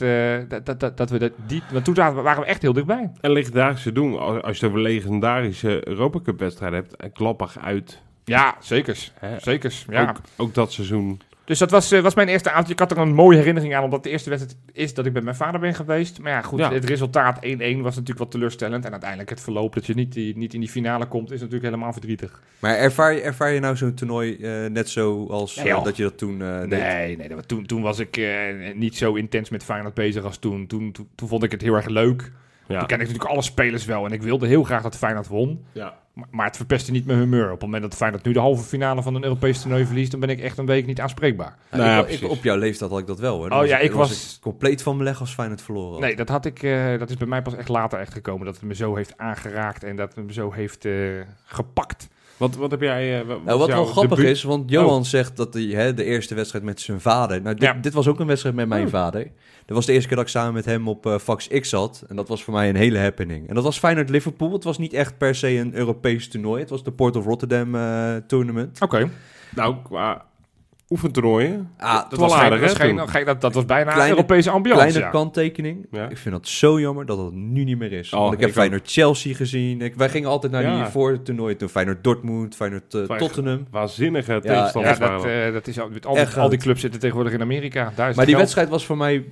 we die... Want toen waren we echt heel dichtbij.
En legendarische doen, als je het over legendarische Europa Cup wedstrijden hebt, en Gladbach uit.
Ja, zekers.
Hè?
Zekers, ja.
Ook dat seizoen.
Dus dat was mijn eerste avond. Ik had er een mooie herinnering aan, omdat de eerste wedstrijd is dat ik met mijn vader ben geweest. Maar ja, goed,
Ja.
het resultaat 1-1 was natuurlijk wat teleurstellend. En uiteindelijk het verloop dat je niet in die finale komt, is natuurlijk helemaal verdrietig.
Maar ervaar je nou zo'n toernooi net zo als
Nee, joh.
dat je dat toen deed?
Nee, toen was ik niet zo intens met Feyenoord bezig als toen. Toen vond ik het heel erg leuk.
Ja.
Toen ken ik natuurlijk alle spelers wel. En ik wilde heel graag dat Feyenoord won.
Ja.
Maar het verpestte niet mijn humeur. Op het moment dat Feyenoord nu de halve finale van een Europees toernooi verliest, dan ben ik echt een week niet aanspreekbaar.
Ja,
Nou ja,
ik,
precies.
op jouw leeftijd had ik dat wel, hoor.
Oh ja, ik was
compleet van mijn leg als Feyenoord verloren had.
Nee, dat is bij mij pas echt later echt gekomen. Dat het me zo heeft aangeraakt en dat het me zo heeft gepakt.
Wat heb jij...
Nou, wat
jouw
wel grappig
debuut?
is, want Johan zegt dat hij de eerste wedstrijd met zijn vader... Nou, dit was ook een wedstrijd met mijn vader. Dat was de eerste keer dat ik samen met hem op Fax X zat. En dat was voor mij een hele happening. En dat was Feyenoord-Liverpool. Het was niet echt per se een Europees toernooi. Het was de Port of Rotterdam tournament.
Oké.
Nou, qua oefentoernooien.
Dat was dat was bijna een Europese ambiance.
Kleine
Ja.
kanttekening.
Ja.
Ik vind dat zo jammer dat dat nu niet meer is.
Oh,
Want ik heb
ik ook.
Feyenoord-Chelsea gezien. Wij gingen altijd naar
Ja.
die voor het toernooi. Toen Feyenoord-Dortmund, Feyenoord-Tottenham.
Waanzinnige
Ja,
tegenstanders
Ja,
waren
dat is
Echt
al die clubs zitten tegenwoordig in Amerika. Daar is
Maar
het
die
geld.
wedstrijd was voor mij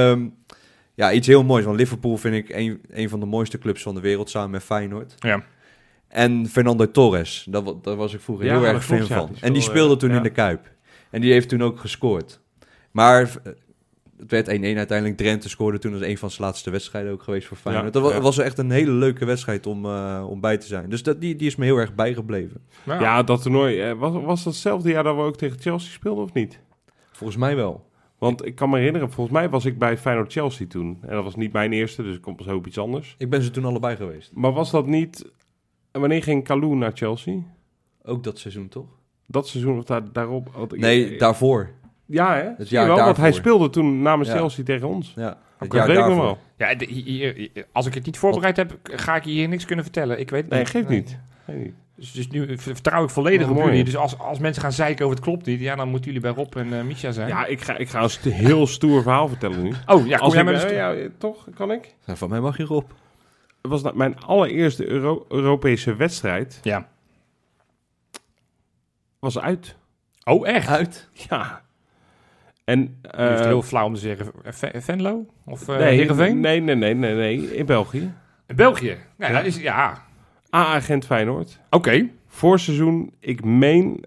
iets heel moois. Want Liverpool vind ik een van de mooiste clubs van de wereld samen met Feyenoord.
Ja.
En Fernando Torres, daar was ik vroeger
Ja,
heel
dat
erg
klopt,
fan
ja.
van.
Die
En die
speelde,
speelde toen
ja.
in de Kuip. En die heeft toen ook gescoord. Maar het werd 1-1 uiteindelijk. Drenthe scoorde toen als een van zijn laatste wedstrijden ook geweest voor Feyenoord.
Ja,
Dat
ja.
was echt een hele leuke wedstrijd om bij te zijn. Dus die is me heel erg bijgebleven.
Ja, dat toernooi. Was dat hetzelfde jaar dat we ook tegen Chelsea speelden of niet?
Volgens mij wel.
Want ik kan me herinneren, volgens mij was ik bij Feyenoord-Chelsea toen. En dat was niet mijn eerste, dus ik kom pas op iets anders.
Ik ben ze toen allebei geweest.
Maar was dat niet... Wanneer ging Kalou naar Chelsea?
Ook dat seizoen, toch?
Dat seizoen of daarop?
Nee, daarvoor.
Ja, hè?
Het
Zie je
jaar
wel, want
daarvoor.
hij speelde toen namens
Ja.
Chelsea tegen ons.
Ja, het
Dat
jaar
weet ik nog
daarvoor.
wel.
Ja, als ik het niet voorbereid heb, ga ik je hier niks kunnen vertellen. Ik weet het
Nee,
niet.
geeft niet. Geeft niet.
Dus nu vertrouw ik volledig
Oh,
op
mooi.
jullie. Dus als mensen gaan zeiken over het klopt niet, ja, dan moeten jullie bij Rob en Misha zijn.
Ja, ik ga een heel stoer verhaal vertellen nu.
Oh, ja, kom jij met een
ja, toch? Kan ik?
Nou, van mij mag je Rob.
Het was mijn allereerste Europese wedstrijd.
Ja.
Was uit.
Oh, echt?
Uit.
Ja. En...
Nu is het heel flauw om te zeggen. Venlo? Of
nee,
Heerenveen?
nee, in België.
In België? Nou,
Ja.
dat is, ja.
A-agent Feyenoord.
Oké.
Voorseizoen, ik meen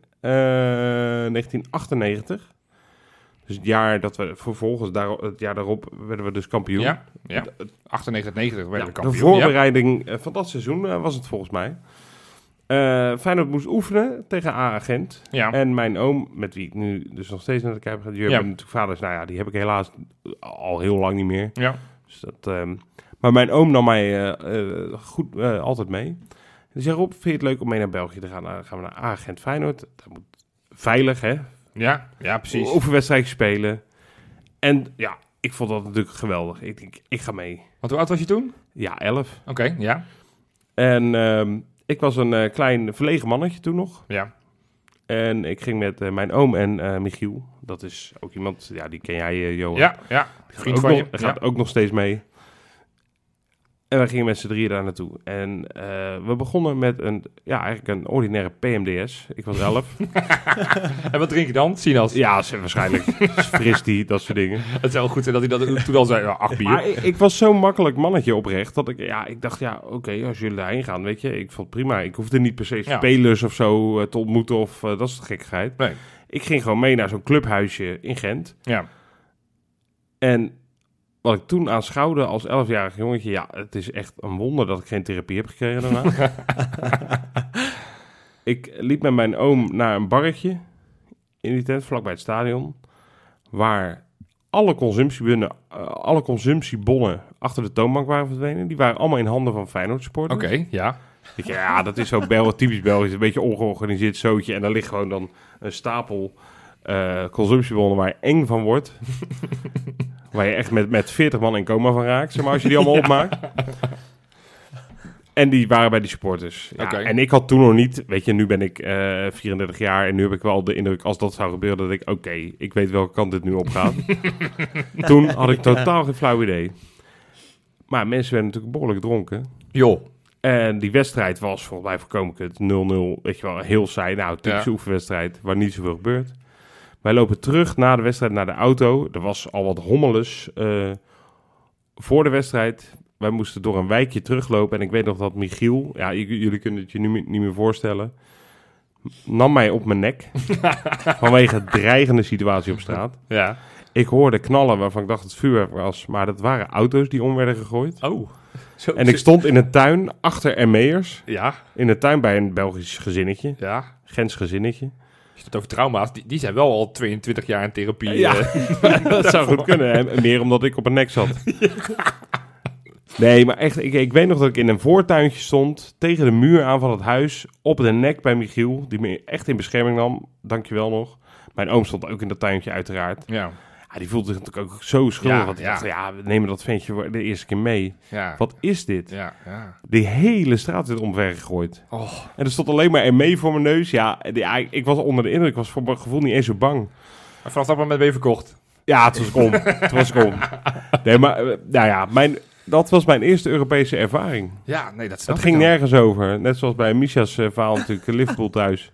1998. Dus het jaar dat we vervolgens, het jaar daarop, werden we dus kampioen.
Ja. 98, 90 werden we
Ja,
kampioen.
de voorbereiding van dat seizoen was het volgens mij. Feyenoord moest oefenen tegen A-agent.
Ja.
En mijn oom, met wie ik nu dus nog steeds naar de Kuip ga... Die hebben natuurlijk vaders, nou ja, die heb ik helaas al heel lang niet meer.
Ja.
Dus maar mijn oom nam mij goed altijd mee. Die zei, Rob, vind je het leuk om mee naar België te gaan? Nou, dan gaan we naar A-agent Feyenoord. Dat moet veilig, hè?
Ja, precies.
Oefenwedstrijdje spelen. En ja, ik vond dat natuurlijk geweldig. Ik denk, ik ga mee.
Want hoe oud was je toen?
Ja, 11.
Oké, ja.
En ik was een klein verlegen mannetje toen nog.
Ja.
En ik ging met mijn oom en Michiel. Dat is ook iemand, ja, die ken jij, Johan.
Ja. Vriend
Ook
van
nog,
je.
gaat ook nog steeds mee. En wij gingen met z'n drieën daar naartoe. En we begonnen met eigenlijk een ordinaire PMDS. Ik was 11.
En wat drink je dan? Sinaas?
Ja, waarschijnlijk. Fristie, dat soort dingen.
Het is wel goed dat hij dat toen al zei, 8 bier.
Maar ik was zo'n makkelijk mannetje oprecht. Dat ik dacht, oké, als jullie daarheen gaan, weet je. Ik vond het prima. Ik hoefde niet per se spelers of zo te ontmoeten of dat soort gekkigheid.
Nee.
Ik ging gewoon mee naar zo'n clubhuisje in Gent.
Ja.
En wat ik toen aanschouwde als 11-jarig jongetje... Ja, het is echt een wonder dat ik geen therapie heb gekregen daarna. Ik liep met mijn oom naar een barretje in die tent, vlakbij het stadion... waar alle consumptiebonnen achter de toonbank waren verdwenen. Die waren allemaal in handen van Feyenoord supporters.
Oké, ja.
Ja, dat is zo typisch Belgisch. Een beetje ongeorganiseerd zootje. En daar ligt gewoon dan een stapel consumptiebonnen waar je eng van wordt. Waar je echt met 40 man in coma van raakt, zeg maar, als je die allemaal opmaakt. En die waren bij die supporters. Ja,
Oké.
En ik had toen nog niet, weet je, nu ben ik 34 jaar en nu heb ik wel de indruk, als dat zou gebeuren, dat ik, oké, ik weet welke kant dit nu op gaat. Toen had ik totaal geen flauw idee. Maar mensen werden natuurlijk behoorlijk dronken.
Joh.
En die wedstrijd was volgens mij voorkomen kut 0-0, weet je wel, heel saai. Nou, typische oefenwedstrijd waar niet zoveel gebeurt. Wij lopen terug na de wedstrijd naar de auto. Er was al wat hommeles voor de wedstrijd. Wij moesten door een wijkje teruglopen. En ik weet nog dat Michiel, ja, jullie kunnen het je nu niet meer voorstellen, nam mij op mijn nek. Vanwege een dreigende situatie op straat.
Ja.
Ik hoorde knallen waarvan ik dacht dat het vuurwerk was. Maar dat waren auto's die om werden gegooid.
Oh. Zo,
En ik stond in een tuin achter ME'ers.
Ja.
In een tuin bij een Belgisch gezinnetje.
Ja.
Gens gezinnetje.
Als je het over trauma's, die zijn wel al 22 jaar in therapie.
Ja, dat zou goed kunnen. En meer omdat ik op een nek zat. Nee, maar echt, ik weet nog dat ik in een voortuintje stond, tegen de muur aan van het huis, op de nek bij Michiel, die me echt in bescherming nam. Dankjewel nog. Mijn oom stond ook in dat tuintje uiteraard.
Ja.
Ja, die voelde zich natuurlijk ook zo schuldig.
Ja,
want hij
ja.
dacht, we nemen dat ventje voor de eerste keer mee.
Ja.
Wat is dit?
Ja.
Die hele straat werd omver gegooid.
Oh.
En er stond alleen maar ME voor mijn neus. Ja, ik was onder de indruk. Ik was voor mijn gevoel niet eens zo bang.
Maar vanaf dat moment ben je verkocht.
Ja, het was om. Het was om. Nee, maar dat was mijn eerste Europese ervaring.
Ja, nee, dat snap
Het
ik
ging
dan.
nergens over. Net zoals bij Misha's verhaal natuurlijk, Liverpool thuis.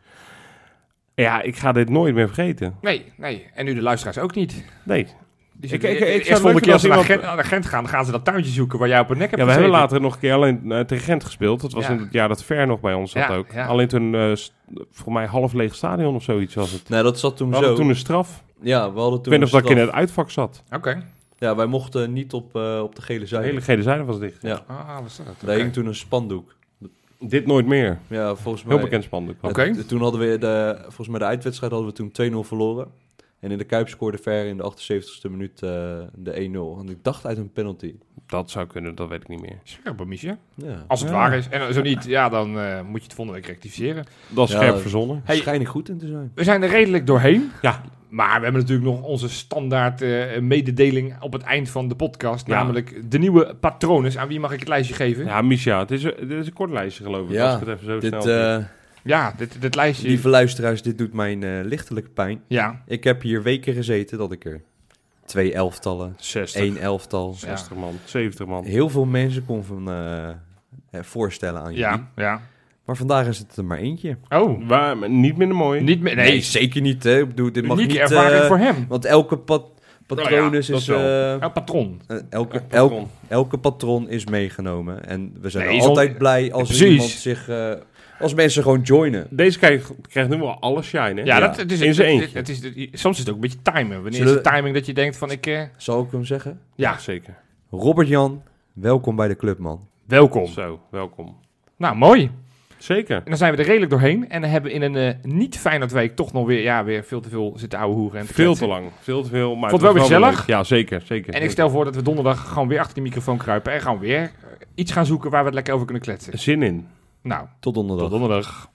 Ja, ik ga dit nooit meer vergeten.
Nee. En nu de luisteraars ook niet.
Nee.
Dus
Ik
eerst
zou het
volgende
leuk
keer als ze
vinden als
naar Gent gaan, dan gaan ze dat tuintje zoeken waar jij op een nek hebt
Ja, we
gezeten.
hebben later nog een keer alleen tegen Gent gespeeld. Dat was
Ja.
in het jaar dat Ver nog bij ons zat
Ja,
ook.
ja.
Alleen toen, volgens mij, half leeg stadion of zoiets was het.
Nee, dat zat toen
We
zo.
hadden toen een straf.
Ja, we hadden
Ik
toen
weet nog
een
dat ik in
straf.
het uitvak zat.
Oké.
Ja, wij mochten niet op de gele
De
zijde.
hele gele zijde was dicht.
Ja,
Ah, wat is dat?
daar hing toen een spandoek.
Dit nooit meer.
Ja, volgens mij...
Heel bekend spandoek.
Oké.
Toen hadden we volgens mij de uitwedstrijd hadden we toen 2-0 verloren. En in de Kuip scoorde Ver in de 78e minuut de 1-0. En ik dacht uit een penalty.
Dat zou kunnen, dat weet ik niet meer.
Scherp, Miesje.
Ja.
Als het
Ja.
waar is. En zo niet, ja, dan moet je het volgende week rectificeren.
Dat is
Ja,
scherp verzonnen.
Hey.
Schijn ik goed in te zijn.
We zijn er redelijk doorheen.
Ja.
Maar we hebben natuurlijk nog onze standaard mededeling op het eind van de podcast.
Ja.
Namelijk de nieuwe patronen. Aan wie mag ik het lijstje geven?
Ja, Misha, dit is een kort lijstje geloof ik.
Ja,
als ik het even zo
Dit,
snel...
Ja, dit lijstje.
lieve luisteraars, dit doet mijn lichtelijke pijn.
Ja.
Ik heb hier weken gezeten dat ik er 2 elftallen,
60,
1 elftal,
60 man, 70 man.
heel veel mensen kon voorstellen aan jullie.
Ja.
Maar vandaag is het er maar eentje.
Oh,
Maar niet minder mooi.
niet meer.
Nee,
Nee,
zeker niet. Hè. Ik bedoel, dit mag
unieke
niet...
ervaring voor hem.
Want elke patronus
dat
is...
wel.
Een patron.
Elke patron is meegenomen. En we zijn
Nee,
altijd blij als
Precies.
iemand zich... als mensen gewoon joinen.
Deze krijgt nu wel alle shine, hè?
Ja,
Ja,
dat, het is,
in zijn
het is, soms is het ook een beetje timen. Wanneer
Zullen
is de timing dat je denkt van ik...
Zal ik hem zeggen?
ja,
zeker.
Robert-Jan, welkom bij de club, man.
welkom.
Zo, welkom.
Nou, mooi.
Zeker.
En dan zijn we er redelijk doorheen. En dan hebben we in een niet Feyenoordweek toch nog weer veel te veel zitten ouwe hoeren. En
Veel te lang. Veel te veel. Maar
Vond het wel weer gezellig.
leuk. Ja, zeker.
En ik stel voor dat we donderdag gewoon weer achter die microfoon kruipen. En gewoon weer iets gaan zoeken waar we het lekker over kunnen kletsen.
Zin in.
Nou,
Tot donderdag.
tot donderdag.